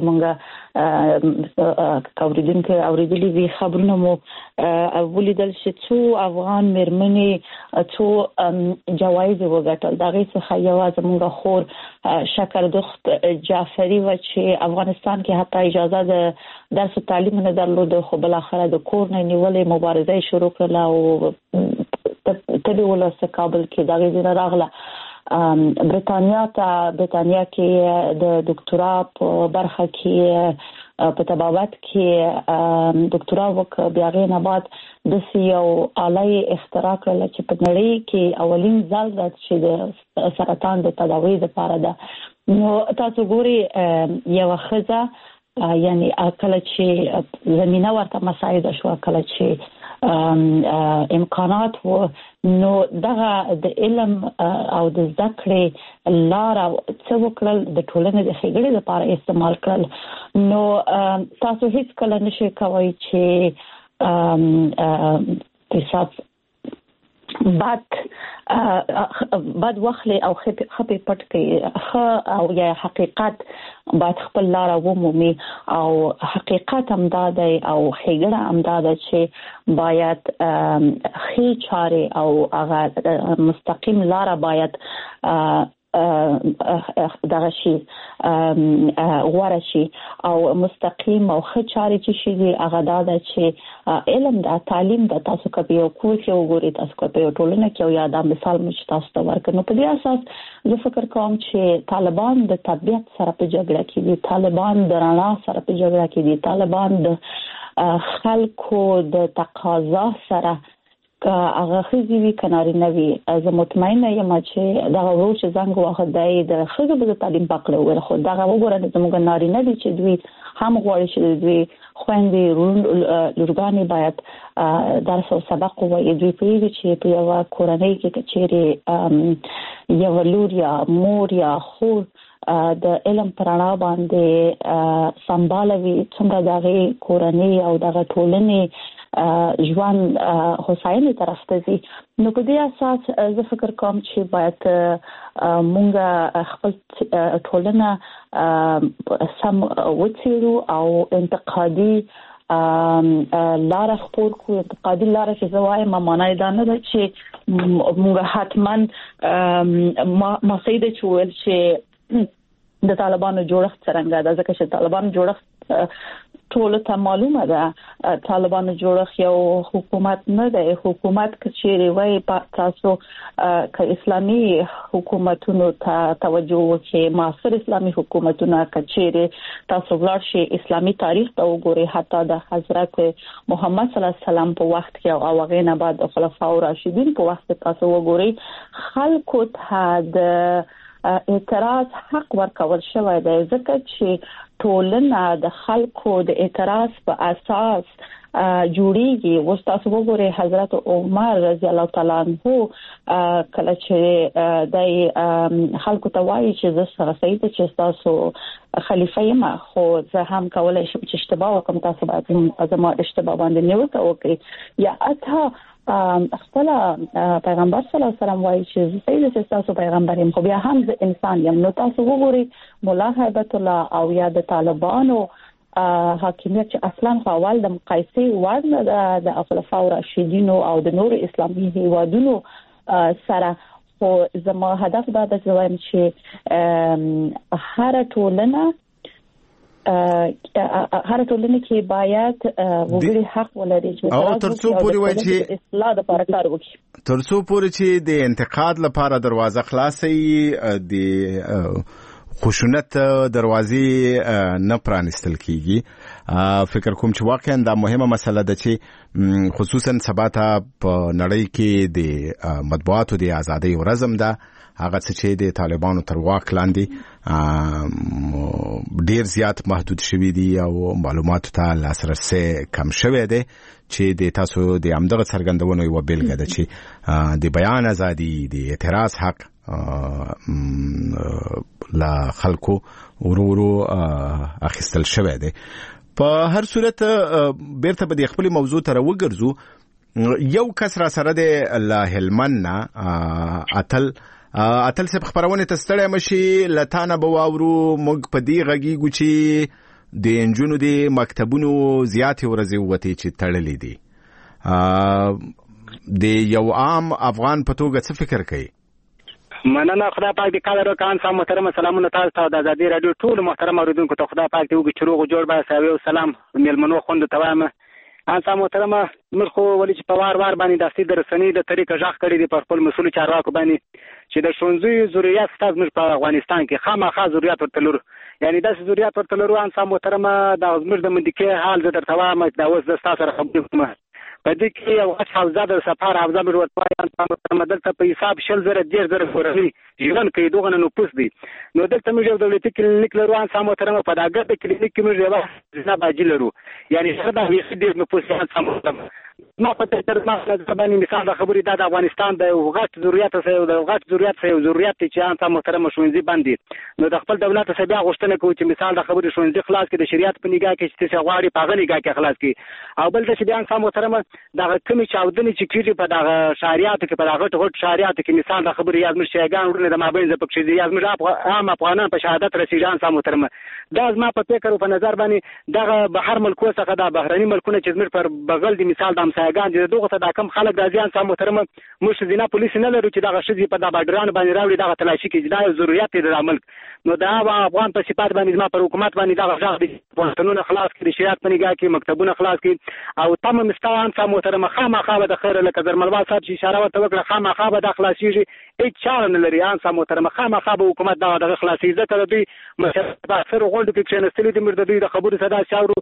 Speaker 10: موږ اوریدونکي اورېدلي وي خبرونه مو ولیدل چې څو افغان مېرمنې څو جوایز وګټل. د هغې څخه یوه زموږ خور شکردخت جعفري وه چې افغانستان کې حتی اجازه د درس و تعلیم نه درلوده خو بالاخره د کور نه نیولې مبارزه یې شروع کړله او تلې ولسته کابل کې د هغې ځینه راغله برېټانیا ته برېټانیا کې د ډاکټرا په برخه کې په طبابت کې ډاکټرا وکړه. بیا هغې نه بعد داسې یو آله یې اختراع کړله چې په نړۍ کې اولین ځل ده چې د سرطان د تداوۍ دپاره ده. نو تاسو ګورئ یوه ښځه یعنی کله چې زمینه ورته مساعده شوه، کله چې امکانات و، نو دغه د علم او د زده کړې لاره څه وکړل د ټولنې د ښېګړې لپاره استعمال کړل. نو تاسو هیڅ کله نشئ کوئ چې حساب بد بد واخلي او خپې پټ کړي ښه او یا حقیقت باید خپل لاره ومومي او حقیقت هم دا دی او ښېګړه هم دا ده چې باید ښې چارې او هغه مستقیم لاره باید دغه شي غوره شي او مستقیم او ښه چارې چې شي دي هغه دا ده چې علم دا تعلیم دا تاسو که په یو کور کې وګورئ، تاسو که په یو ټولنه کې او یا دا مثال مې چې تاسو ته ورکړم. نو په دې اساس زه فکر کوم چې طالبان د طبیعت سره په جګړه کې دي، طالبان د رڼا سره په جګړه کې دي، طالبان د خلکو د تقاضا سره که هغه ښځې وي که نارینه وي. زه مطمئنه یم چې دغه ورور چې زنګ واهه دی د ښځو به د تعلیم په هکله وویل، خو دغه وګوره زموږ نارینه دي چې دوی هم غواړي چې د دوی خویندې لورګانې باید درس او سبق ووایي. دوی پوهېږي چې په یوه کورنۍ کې که چیرې یوه لور یا مور یا خور د علم په رڼا باندې سمباله وي، څومره د هغې کورنۍ او دغه ټولنې ژوند هوساینې طرف ته ځي. نو په دې اساس زه فکر کوم چې باید مونږ خپل ټولنه سم وڅېړو او انتقادي لار خپور کو انتقادي لار چې زوای ما معنی دا نه ده چې موږ حتمان ما سیده چول چې د طالبانو جوړښت څنګه ده ځکه چې طالبانو جوړښت ټول ته معلومه ده طالبانو جوړښت یو حکومت نه ده حکومت کچېری وای تاسو ک اسلامي حکومتونو ته توجه وکړي معاصر اسلامي حکومتونه کچېری تاسو ورشي اسلامي تاریخ ته وګورئ حتی د حضرت محمد صلی الله علیه وسلم په وخت کې او هغه نه بعد خلفای راشدین په وخت تاسو وګورئ خلکو ته د اعتراض حق ورکول شوی دی ځکه چې ټولنه د خلکو د اعتراض په اساس جوړیږي وستاسو وګورئ حضرت عمر رضی الله تعالی عنہ کله چې د خلکو ته وایي چې زه سره سید چې تاسو خلیفہ یم خو زه هم کولای شم چې اشتباه وکم تاسو باید زما اشتباه باندې نیوکه وکړي یا اته خپل پیغمبر صلی الله علیه وسلم وایي چې سید چې تاسو پیغمبر یم خو بیا هم زه انسان یم نو تاسو وګورئ مولا هیبت الله او یا د طالبانو حاکمیت چې اصلا فعال د مقایسې وړ نه د خلفای راشدین او د نور اسلامي هیوادونو سره خو زما هدف دا د زوایم چې هر ټولنه هر ټولنه کې باید وګړي حق ولري چې
Speaker 9: او ترڅو پوری وای چې
Speaker 10: اصلاح د لپاره کار وکړي
Speaker 9: ترڅو پوری چې د انتقاد لپاره دروازه خلاصي د خشونت دروازې نه پرانستل کیږي فکر کوم چې واقعا دا مهمه مسله ده چې خصوصا سباته په نړۍ کې د مطبوعاتو د ازادۍ ورځم ده هغه چې د طالبانو تر واک لاندې ډیر زیات محدود شوی دي او معلوماتو ته لاسرسي کم شوی دی چې د تاسو د امدغه څرګندونو یو بیلګه ده چې د بیان ازادي د اعتراض حق لا خلکو ورو ورو اخیستل شوی دی په هر صورت بیرته به د خپل موضوع ته وګرځو یو کس را سره د لا هلمند اتل اتل سب خبرونه تستړی مشي لتانه بواورو موږ په دی غږیږو چې د انجونو د مکتبونو زیات ورځي وتی چې تړلې دي د یو عام افغان په توګه څه فکر کوي
Speaker 14: مننه خدای پاک دې کار وکړي انسان محترم سلامونه تاسو ته د ازادي رادیو ټول محترم اوریدونکو ته خدای پاک دې وګړي چې روغ جوړ به ساوي او سلام ملمنو خوند توام انسان محترم موږ خو ولې چې په وار وار باندې داسې درسنۍ د طریقه ځخ کړی دی په خپل مسؤل چارواکو باندې چې د شونځي ضرورت ستاسو موږ په افغانستان کې خامخا ضرورت ورته لرو یعنی داسې ضرورت ورته لرو انسان محترم د موږ د منډکې حال زه درته وایم دا اوس د تاسو سره خبرې کوم په دې کې یو حافظه د سفر حافظه مې ورته انسان محترم دلته په حساب شل زره ډیر زره کورنۍ ژوند کوي دغه نه پوس دي نو دلته موږ یو دولتي کلینیک لرو انسان محترم په داګه د کلینیک کې موږ یو ځنا باجی لرو یعنی څنګه دا هیڅ ډیر نه پوس انسان محترم ما په تر ما باندې مثال د خبرې د افغانستان د وغټ ضرورت سره د وغټ ضرورت سره ضرورت چې انسان محترم شونځي باندې نو د خپل دولت سره بیا غوښتنه کوي چې مثال د خبرې شونځي خلاص کې د شریعت په نگاه کې چې غواړي په غني نگاه کې خلاص کې او بل چې بیا انسان محترم د کومي چاودنې چې کیږي په دغه شریعت کې په دغه غټ شریعت کې مثال د خبرې یاد مشه شیګان ورنه د مابین ز پکې یاد مشه عام افغانان په شهادت رسیدي انسان محترم دا زما په فکر او په نظر باندې دغه بهر ملکو څخه د بهرني ملکونو چې زموږ پر بغل د مثال د امسایګان د دغه ته کم خلک راځي انسان محترم مش زینا پولیس نه لري چې دغه شذې په د باډران باندې راوړي دغه تلاشي کې دا ضرورت دی د ملک نو دا افغان په صفات باندې زما پر حکومت باندې دغه ځاغ دي پښتونونه خلاص کړي شریعت په نگاه کې مکتبونه خلاص کړي او تم مستوى انسان محترم خامخا به د خیر لکه درملوا صاحب چې اشاره ورته وکړه خامخا به د خلاصيږي هیڅ چاره نه لري انسان محترم خامخا به حکومت دغه د خلاصي ځکه د دوی مشرف اکثر غونډه کې چې نستلې د مرده دوی د خبرو صدا شاورو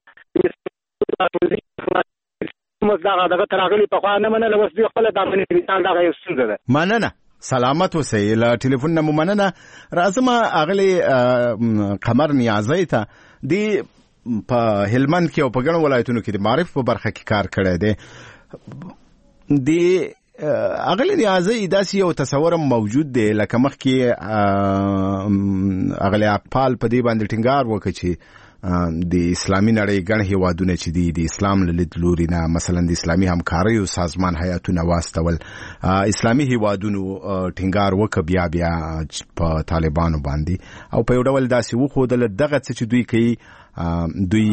Speaker 14: موږ دغه دغه ترغلي په خوا نه منل اوس دوی خپل د باندې مثال دغه یو څه ده
Speaker 9: مننه سلامت اوسئ له ټلیفون نه مننه راځم اغلی قمر نیازی ته دی په هلمند کې او په ګڼو ولایتونو کې د معرف په برخه کې کار کړی دی دی اغلی نیازی داسې یو تصور موجود دی لکه مخکې اغلی اقبال په دې باندې ټینګار وکړي چې د اسلامي نړۍ ګڼ هیوادونه چې دي د اسلام له لید لوري نه مثلا د اسلامي همکاریو سازمان هیاتونه واستول اسلامي هیوادونو ټینګار وکړ بیا بیا په طالبانو باندې او په یو ډول داسې وښودل دغه څه چې دوی کوي دوی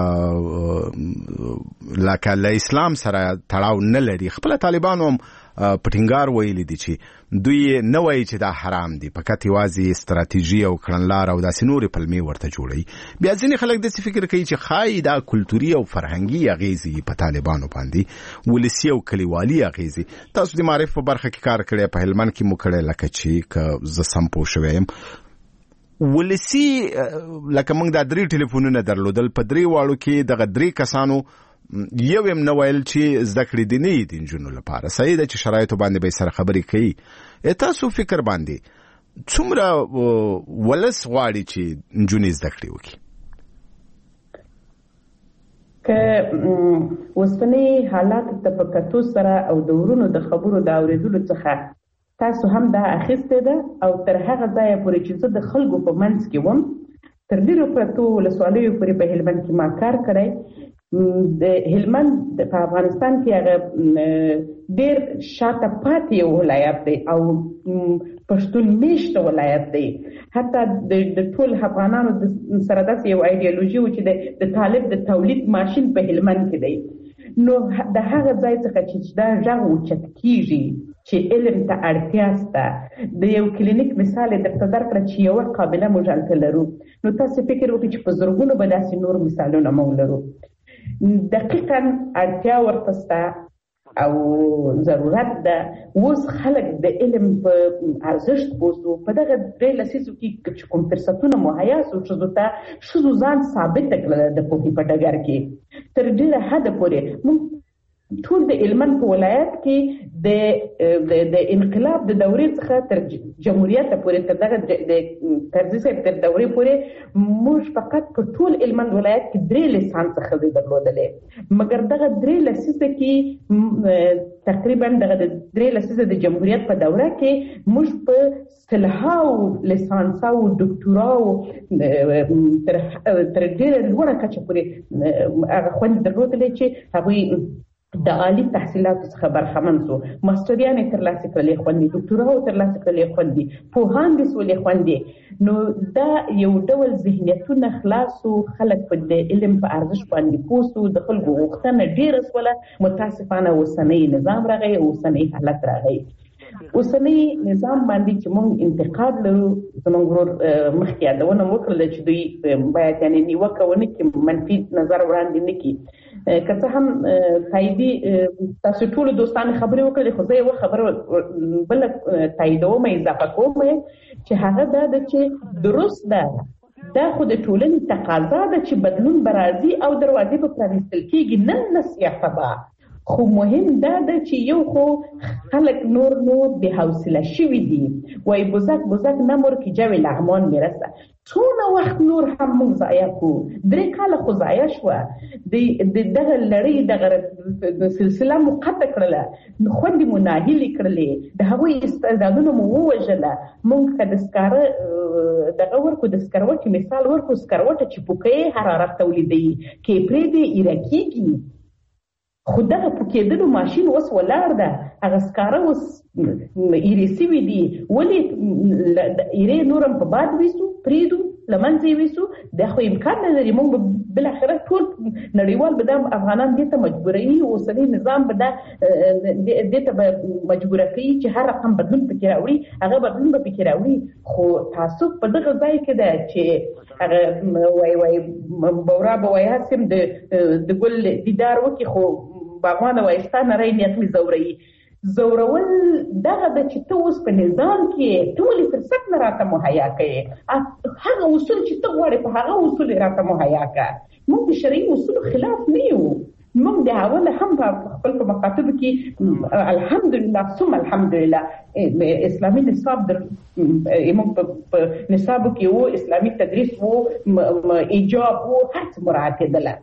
Speaker 9: لکه له اسلام سره تړاو نه لري. خپل طالبانو هم په ټینګار ویلي دي چې دوی نه وایي چې دا حرام دي، فقط یوازې ستراتیژي او کړنلار او داسې نورې پلمې ورته جوړوي. بیا ځینې خلک داسې فکر کوي چې ښایي دا کلتوري او فرهنګي اغېزې په طالبانو باندې ولسي او کلیوالي اغېزې. تاسو د معرف په برخه کې کار کړی، په هلمند کې مو کړی، لکه چې که زه سم پوه شوی یم ولسي لکه موږ دا درې ټلیفونونه درلودل، په درې واړو کې دغه درې کسانو یو هم نه ویل چې زده کړې دي نه دي نجونو لپاره. صحیح ده چې شرایطو باندې به سره خبرې کوي. تاسو فکر باندې څومره ولس غواړي چې نجونې زده کړې وکړي؟
Speaker 11: که اوسنی حالات ته په کتو سره او د ورونو د خبرو د اورېدلو څخه تاسو هم دا اخیسته ده او تر هغه ځایه پورې چې زه د خلکو په منځ کې وم، تر ډېرو پرتو ولسوالیو پورې په هلمند کې ما کار کړی. د هلمند په افغانستان کې هغه ډېر شاته پاتې یو ولایت دی او پښتون میشته ولایت دی. حتی د ټول افغانانو سره داسې یو ایډیالوژي و چې د طالب د تولید ماشین په هلمند کې دی. نو د هغه ځای څخه چې دا غږ اوچت کېږي چې علم ته اړتیا شته، د یو کلینیک مثال یې درته درکړه چې یوه قابله موږ هلته لرو، نو تاسې فکر وکړئ چې په زرګونو به داسې نور مثالونه موږ لرو. دقیقاً اړتیا ورته شته او ضرورت ده. اوس خلک د علم په ارزښت پوه شو. په دغه درې لسیزو کې چې کوم فرصتونه مهیا شو ښځو ته، ښځو ځان ثابته کړله د پوهې په ډګر کې تر ډېره حده پورې. موږ ټول د هلمند په ولایت کې د د انقلاب د دورې څخه تر جمهوریت پورې تر دغه د طرزي صاحب تر دورې پورې موږ فقط په ټول هلمند ولایت کې درې لیسانس ښځې درلودلې، مګر دغه درې لسیزه کې تقریبا دغه درې لسیزه د جمهوریت په دوره کې موږ په سلهاو لیسانساو ډاکټوراو تر تر ډېره لوړه کچه پورې هغه خوندې درلودلې چې هغوی د عالی تحصیلاتو څخه برخمن شو. ماستریانې ترلاسه کړلې خوندې، ډاکټوراو ترلاسه کړلې خوندې، پوهان دې شولې خوندې. نو دا یو ډول ذهنیتونه خلاصو، خلک په د علم په ارزښت باندې پوه شو، د خلکو غوښتنه ډېره شوله. متاسفانه اوسنی نظام راغی، اوسنی حالت راغی. اوسنی نظام باندې چې موږ انتقاد لرو، زموږ ورور مخکې یادونه وکړله چې دوی باید یعنې نیوکه ونه کړي، منفي نظر وړاندې نه کړي. که څه هم تاییدي تاسو ټولو دوستانو خبرې وکړلې، خو زه یوه خبره بله تاییدوم، اضافه کوم چې هغه دا ده چې درست ده، دا خو د ټولنې تقاضا ده چې بدلون به راځي او دروازې به پرانیستل کېږي، نن نه سیاه سبا. خو مهم دا ده چې یو خو خلک نور نور بې حوصله شوي دي، وایي بزک بزک نمر که جو لغمان میرسه. څونه وخت نور هم موږ ضایع کړو؟ درې کاله خو ضایع شوه. د دغه لړۍ دغه سلسله مو قطع کړله، خوندې مو ناهیلې کړلې، د هغوی استعدادونه مو ووژله. موږ که د سکاره دغه ورکو د سکروټې مثال ورکو، سکروټه چې پوکه حرارت تولیدوي کې یې پرېږدي ایره کېږي، خو دغه پوکېدلو ماشین اوس ولاړ ده، هغه سکاره اوس ایرې سوي دي. ولې ایرې نور هم په باد ویسو، پرېږدو، له منځه یې ویسو؟ دا خو امکان نه لري. موږ به بالاخره ټول نړیوال به دا افغانان دې ته مجبوروي، اوسنی نظام به دا دې ته به مجبوره کوي چې هر رقم بدلون پکې راوړي، هغه بدلون به پکې راوړي. خو تعصب په دغه ځای کې ده چې هغه وایي وایي بورا به وایي هسې د ګل دیدار وکړي، خو باغوانه وایي ستا نری نیت مې ځوروي. زورول دغه د چې ته اوس په نظام کې ټولې فرصت نه راته مهیا کوې، هغه اصول چې ته غواړې په هغه اصول یې راته مهیا کړه. موږ د شرعي اصولو خلاف نه یو، موږ د اوله هم په خپل په مکاتبو کې الحمدلله ثم الحمدلله اسلامي نصاب در موږ په نصابو کې وو، اسلامي تدریس وو، ایجاب وو، هر څه مراعات کېدله.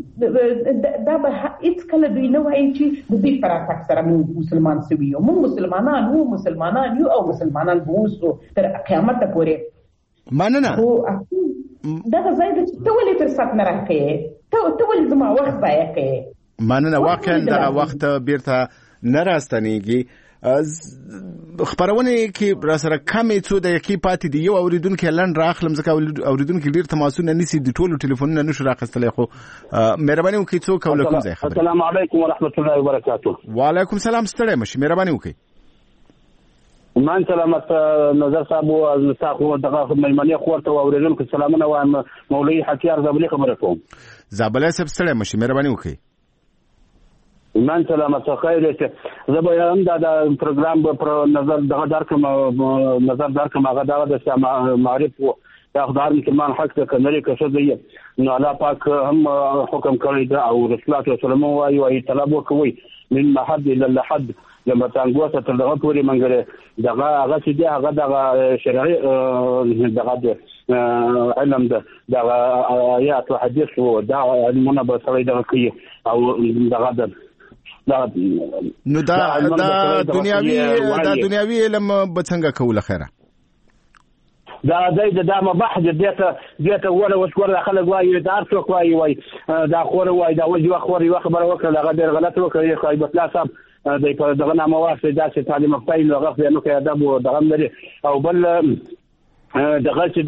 Speaker 11: دا به هیڅ کله دوی نه وایي چې د دوی پر اساس سره موږ مسلمان سوي یو. موږ مسلمانان وو، مسلمانان یو او مسلمانان به اوسو تر قیامت پورې.
Speaker 9: مننه.
Speaker 11: خو دغه ځای د ته ولې فرصت نه راکې ته ته ولې زما وخت ضایع کوې
Speaker 9: مننه واقعا دغه وخت بیرته نه راستنیږي خبرونه کې را سره کمې څو دقیقې پاتې دي یو اوریدونکو لند راخلم ځکه اوریدونکو ډیر تماسونه نسی د ټولو ټلیفونونو نشو راخستلې خو مهرباني وکړئ څو کوله کوم ځای خبر
Speaker 15: السلام علیکم ورحمت الله وبرکاته
Speaker 9: وعلیکم السلام ستړی مشي مهرباني وکړئ
Speaker 15: مان سلامت نظر صاحب او تاسو دغه مېلمنه خورته اوریدونکو سلامونه وایم مولوی حکیار زابلی خبره کوم
Speaker 9: زابلی صاحب ستړی مشي مهرباني وکړئ
Speaker 15: من سلامت خیر ته زه به هم دا د پروګرام په نظر دغه درکم نظر درکم هغه د معرف او د خدای مسلمان حق ته کناري کښه دی نو الله پاک هم حکم کړی دا او رسول الله صلی الله علیه و آله طلب وکوي من محد الى لحد لما تنګو ته تر دغه پورې منګره دغه هغه چې دی هغه دغه شرعي دغه علم ده دغه آیات او حدیث او دا علمونه به سره دغه کوي او دغه
Speaker 9: نو دا دا دنیاوی دا دنیاوی علم به څنګه کوله خیره
Speaker 15: دا دای دا مباحث دته دته ولا وشور خلک وایي دا ارڅوک وایي وایي دا خور وایي دا وجه خور یو خبره وکړه هغه ډیر غلط وکړي خو ایبت لا صاحب د په دغه نامه واسه دا چې تعلیم خپل هغه خو نو کې ادب او دغه لري او بل دغه چې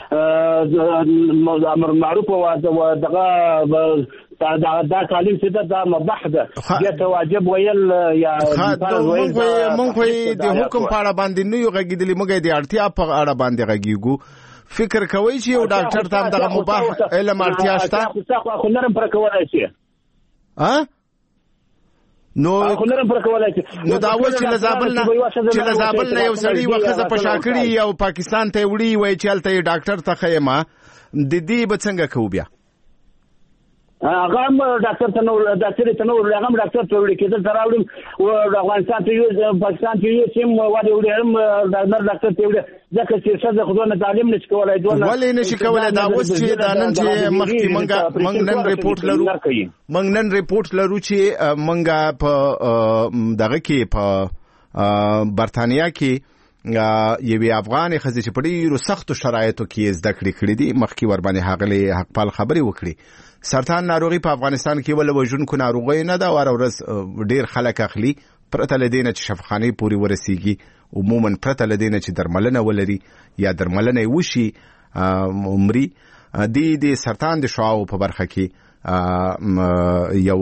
Speaker 15: دا امر معروف او دغه دا دا تعلیم چې دا مباح ده دا واجب ویل یا
Speaker 9: مونږ خو د حکم په اړه باندې نه یو غږیدلی موږ د اړتیا په اړه باندې غږیږو فکر کوي چې یو ډاکټر ته دغه مباح علم اړتیا شته
Speaker 15: خو نرم پر کولای شي
Speaker 9: ها نو
Speaker 15: خو نرم پر کولای شي
Speaker 9: نو دا و چې لزابل نه چې لزابل نه یو سړی وخت په شاکړی او پاکستان ته وړي وای چې الته ډاکټر ته خیمه د دې به څنګه کو بیا
Speaker 15: هغه هم ډاکټر ته نو ډاکټر ته نو هغه هم ډاکټر ته وړي کېدل تر راوړم او افغانستان ته یو پاکستان ته یو سیم وادي وړي هم ډاکټر ته وړي ځکه چې څه خدونه تعلیم نشي کولای دوه
Speaker 9: ولې نشي کولای دا اوس چې دا نن چې مخکې منګه منګ نن ریپورت لرو منګ نن ریپورت لرو چې منګه په دغه کې په برتانیا کې یوې افغان خزې چې په ډیرو سختو شرایطو کې زده کړې کړې دي مخکې ور باندې هغه حقپال خبرې وکړي سرطان ناروغي په افغانستان کې ول وژونکو ناروغي نه دا ور ورځ ډیر خلک اخلي پرته لدینه چې شفاخانه پوری ورسیږي عموما پرته لدینه چې درملنه ولري یا درملنه وشي عمري د دې سرطان د شعاع په برخه کې یو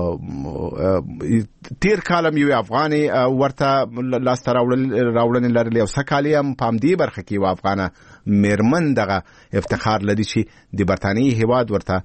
Speaker 9: تیر کالم یو افغاني ورته لاس راوړل راوړل لري او سکالیم پام دی برخه کې و افغانه میرمن دغه افتخار لري چې د برتانی هیواد ورته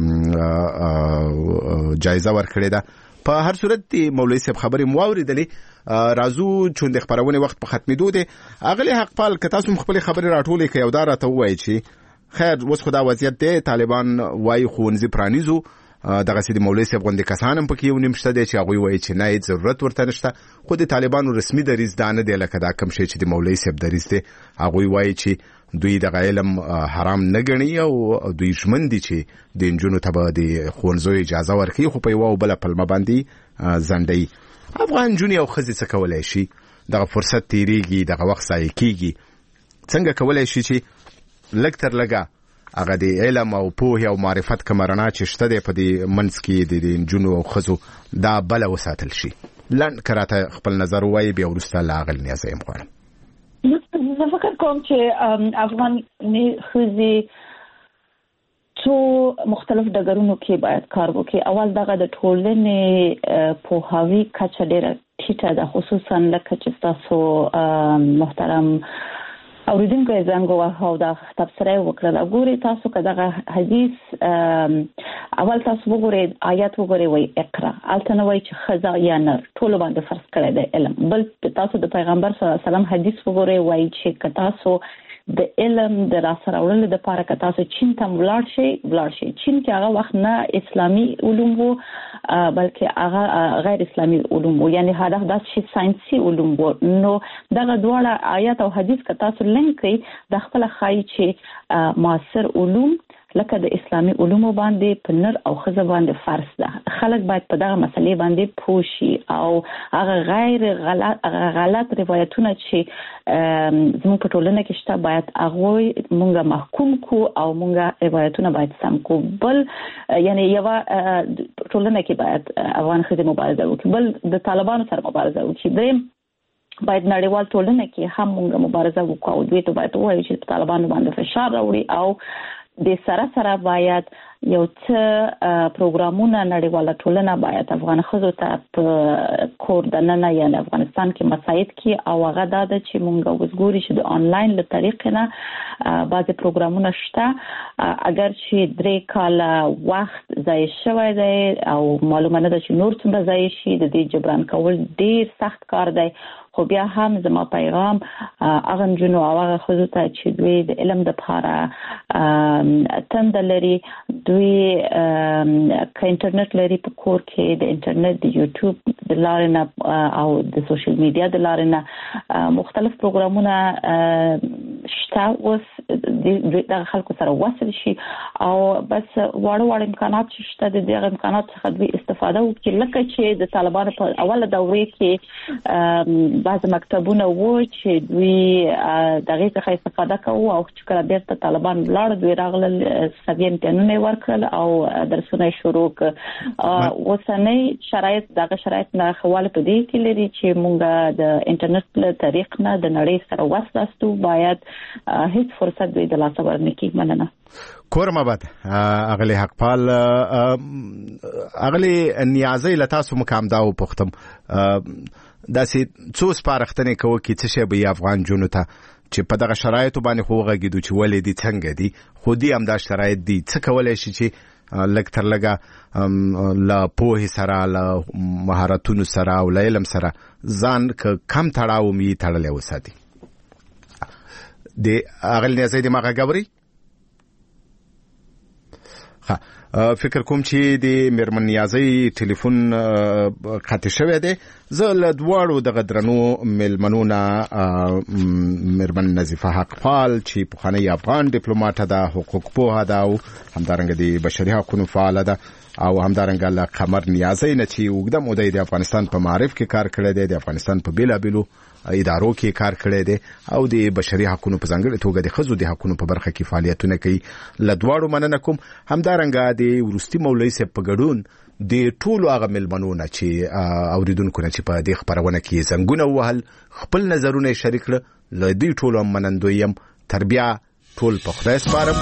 Speaker 9: جایزه ورکړې ده په هر صورت دی مولوی صاحب خبرې مواوریدلې رازو چون د خبرونه وخت په ختمېدو دی اغلی حق پال که تاسو خپل خبرې راټولې کړئ او دا راته وایي چې خیر اوس خدا وضعیت دی طالبان وایي ښوونځي پرانیزو دغه سید مولوی صاحب غونډه کسان هم پکې یو نمشته دي چې هغه وایي چې نه ضرورت ورته نشته خو د طالبانو رسمي دریز دانه دی لکه دا کم شي چې د مولوی صاحب دریز دی هغه وایي چې دوی د علم حرام نه ګڼي او دوی ژمن دي چې د انجونو ته به د ښوونځیو اجازه ورکړي خو په یوه او بله پلمه باندې ځنډوي افغان نجونې او ښځې څه کولی شي دغه فرصت تېرېږي دغه وخت ضایع کېږي څنګه کولی شي چې لږ تر لږه هغه د علم او پوهې او معرفت کومه رڼا چې شته دی په دې منځ کې د نجونو او ښځو دا بله وساتل شي لنډ که راته خپل نظر ووایي بیا وروسته له هغه نیازه یم غواړم
Speaker 10: زه فکر کوم چې افغان ښځې څو مختلف ډګرونو کې باید کار وکړي اول دغه د ټولنې پوهاوی کچه ډېره ټیټه ده خصوصا لکه چې تاسو محترم اوریدونکو یې زنګ وواهه او دا تبصره یې وکړله ګورئ تاسو که دغه حدیث اول تاسو وګورئ آیات وګورئ وایي اقرا هلته نه وایي چې ښځه یا نر ټولو باندې فرض کړی دی علم بل تاسو د پیغمبر صلی الله علیه وسلم حدیث وګورئ وایي چې که تاسو د علم د راسره وړلو دپاره که تاسو چین ته ولاړ شئ ولاړ شئ چین کې هغه وخت نه اسلامي علوم وو بلکې هغه غیر اسلامي علوم وو یعنې هدف داسې چې ساینسي علوم وو نو دغه دواړه آیات او حدیث که تاسو لینک کړئ د خپله ښایي چې معاصر علوم لکه د اسلامي علومو باندې په نر او ښځه باندې فرض ده. خلک باید په دغه مسلې باندې پوه شي او هغه غیر غلط غلط روایتونه چې زموږ په ټولنه کې شته باید هغه مونږه محکوم کو او مونږه روایتونه باید سم کو. بل یعنی یو ټولنه کې باید افغان ښځې مبارزه وکړي، بل د طالبانو سره مبارزه وکړي، دریم باید نړیوال ټولنه کې هم مونږه مبارزه وکړو او دوی ته باید ووایو چې په طالبانو باندې فشار راوړي او د سره سره باید یو څه پروګرامونه نړیواله ټولنه باید افغان ښځو ته په کور دننه یا افغانستان کې مساعد کړي او هغه دا ده چې مونږ وګورو چې د آنلاین له طریقې نه بعضې پروګرامونه شته، اگر چې درې کاله وخت ضایع شوی دی او معلومه نه ده چې نور څومره ضایع شي، د دې جبران کول ډیر سخت کار دی. خو بیا هم زما پیغام هغه نجونو او هغه ښځو ته چې دوی د علم دپاره تنده لري، دوی که انټرنیټ لري په کور کې د انټرنیټ د یوټیوب د لارې نه او د سوشل میډیا د لارې نه مختلف پروګرامونه شته، اوس دغه خلکو سره وصل شي او بس واړه واړه امکانات چې شته د دغه امکانات څخه دوی استفاده وکړي. لکه چې د طالبانو په اوله دورې کې بعض مکتبونه وو چې دوی دغه څخه استفاده کوي او چې کله بیرته طالبان ولاړ دوی راغلل سوي امتحانونه ورکړل او درسونه شروع کړ. اوسنۍ شرایط دغه شرایط نه خواله په دې کې لري چې مونږ د انټرنیټ له طریق نه د نړۍ سره وصل استو، باید هیڅ فرصت دوی د لاسه ورنکړي. مننه.
Speaker 9: کورم آباد اغلی حقپال اغلی نیازی لتاسو مکام داو پختم داسې څو سپارښتنې کوو کې څه شی به افغان جنو ته چې په دغه شرایطو باندې خو غږیدو چې ولې دي څنګه دي خو دې هم دا شرایط دي څه کولای شي چې لږ تر لږه له پوهې سره له مهارتونو سره او له علم سره ځان کم تړاو مې تړلی وساتي. د اغل نیازی د مغه ګوري فکر کوم چې د میرمن نیازی ټلیفون قطع شوی دی. زه له دواړو دغه درنو میلمنونه میرمن نظیفه حقپال چې پخوانی افغان ډیپلوماټه ده، حقوق پوهه ده او همدارنګه د بشري حقوقو فعاله ده، او همدارنګه له قمر نیازی نه چې اوږده موده د افغانستان په معارف کې کار کړی دی، د افغانستان په بیلابیلو ادارو کې کار کړی دی او د بشري حقوقو په ځانګړي توګه د ښځو د حقوقو په برخه کې فعالیتونه کوي. له دواړو مننه کوم. همدارنګه د وروستي مولوي صاحب په ګډون د ټولو هغه میلمنونه چې اوریدونکو نه چې په دې خبرونه کې زنګونه وهل خپل نظرونه شریک کړل، له دې ټولو منندوی یم. تر بیا ټول په خدای سپارم.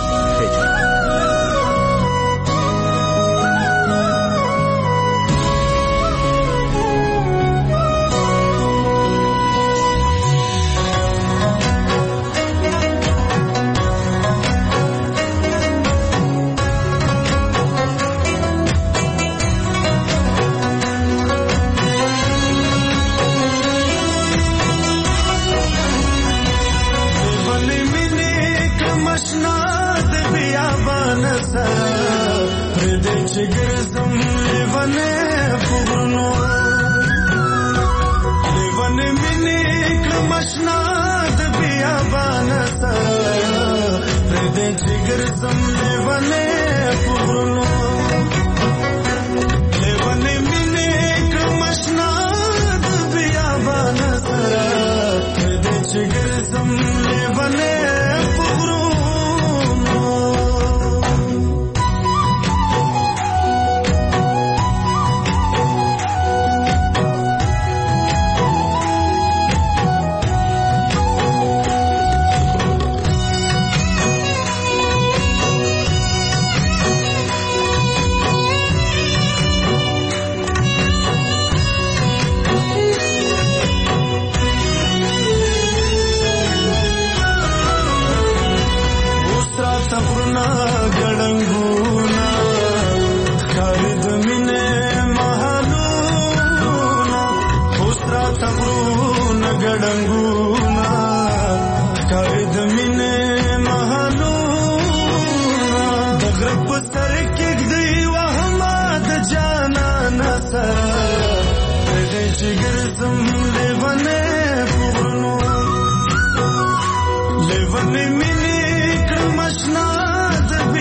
Speaker 16: Live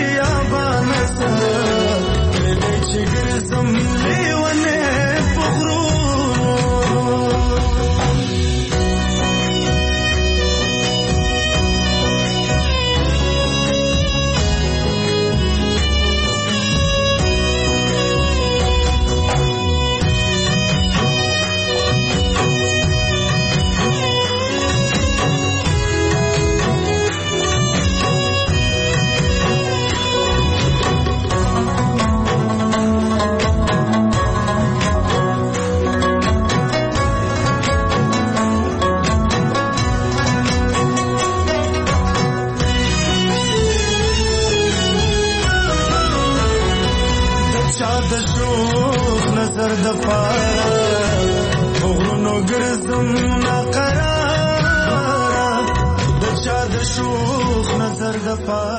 Speaker 16: د شوخ نظر د پاره غرونو ګرځم ناقراره د چا د شوخ نظر د پاره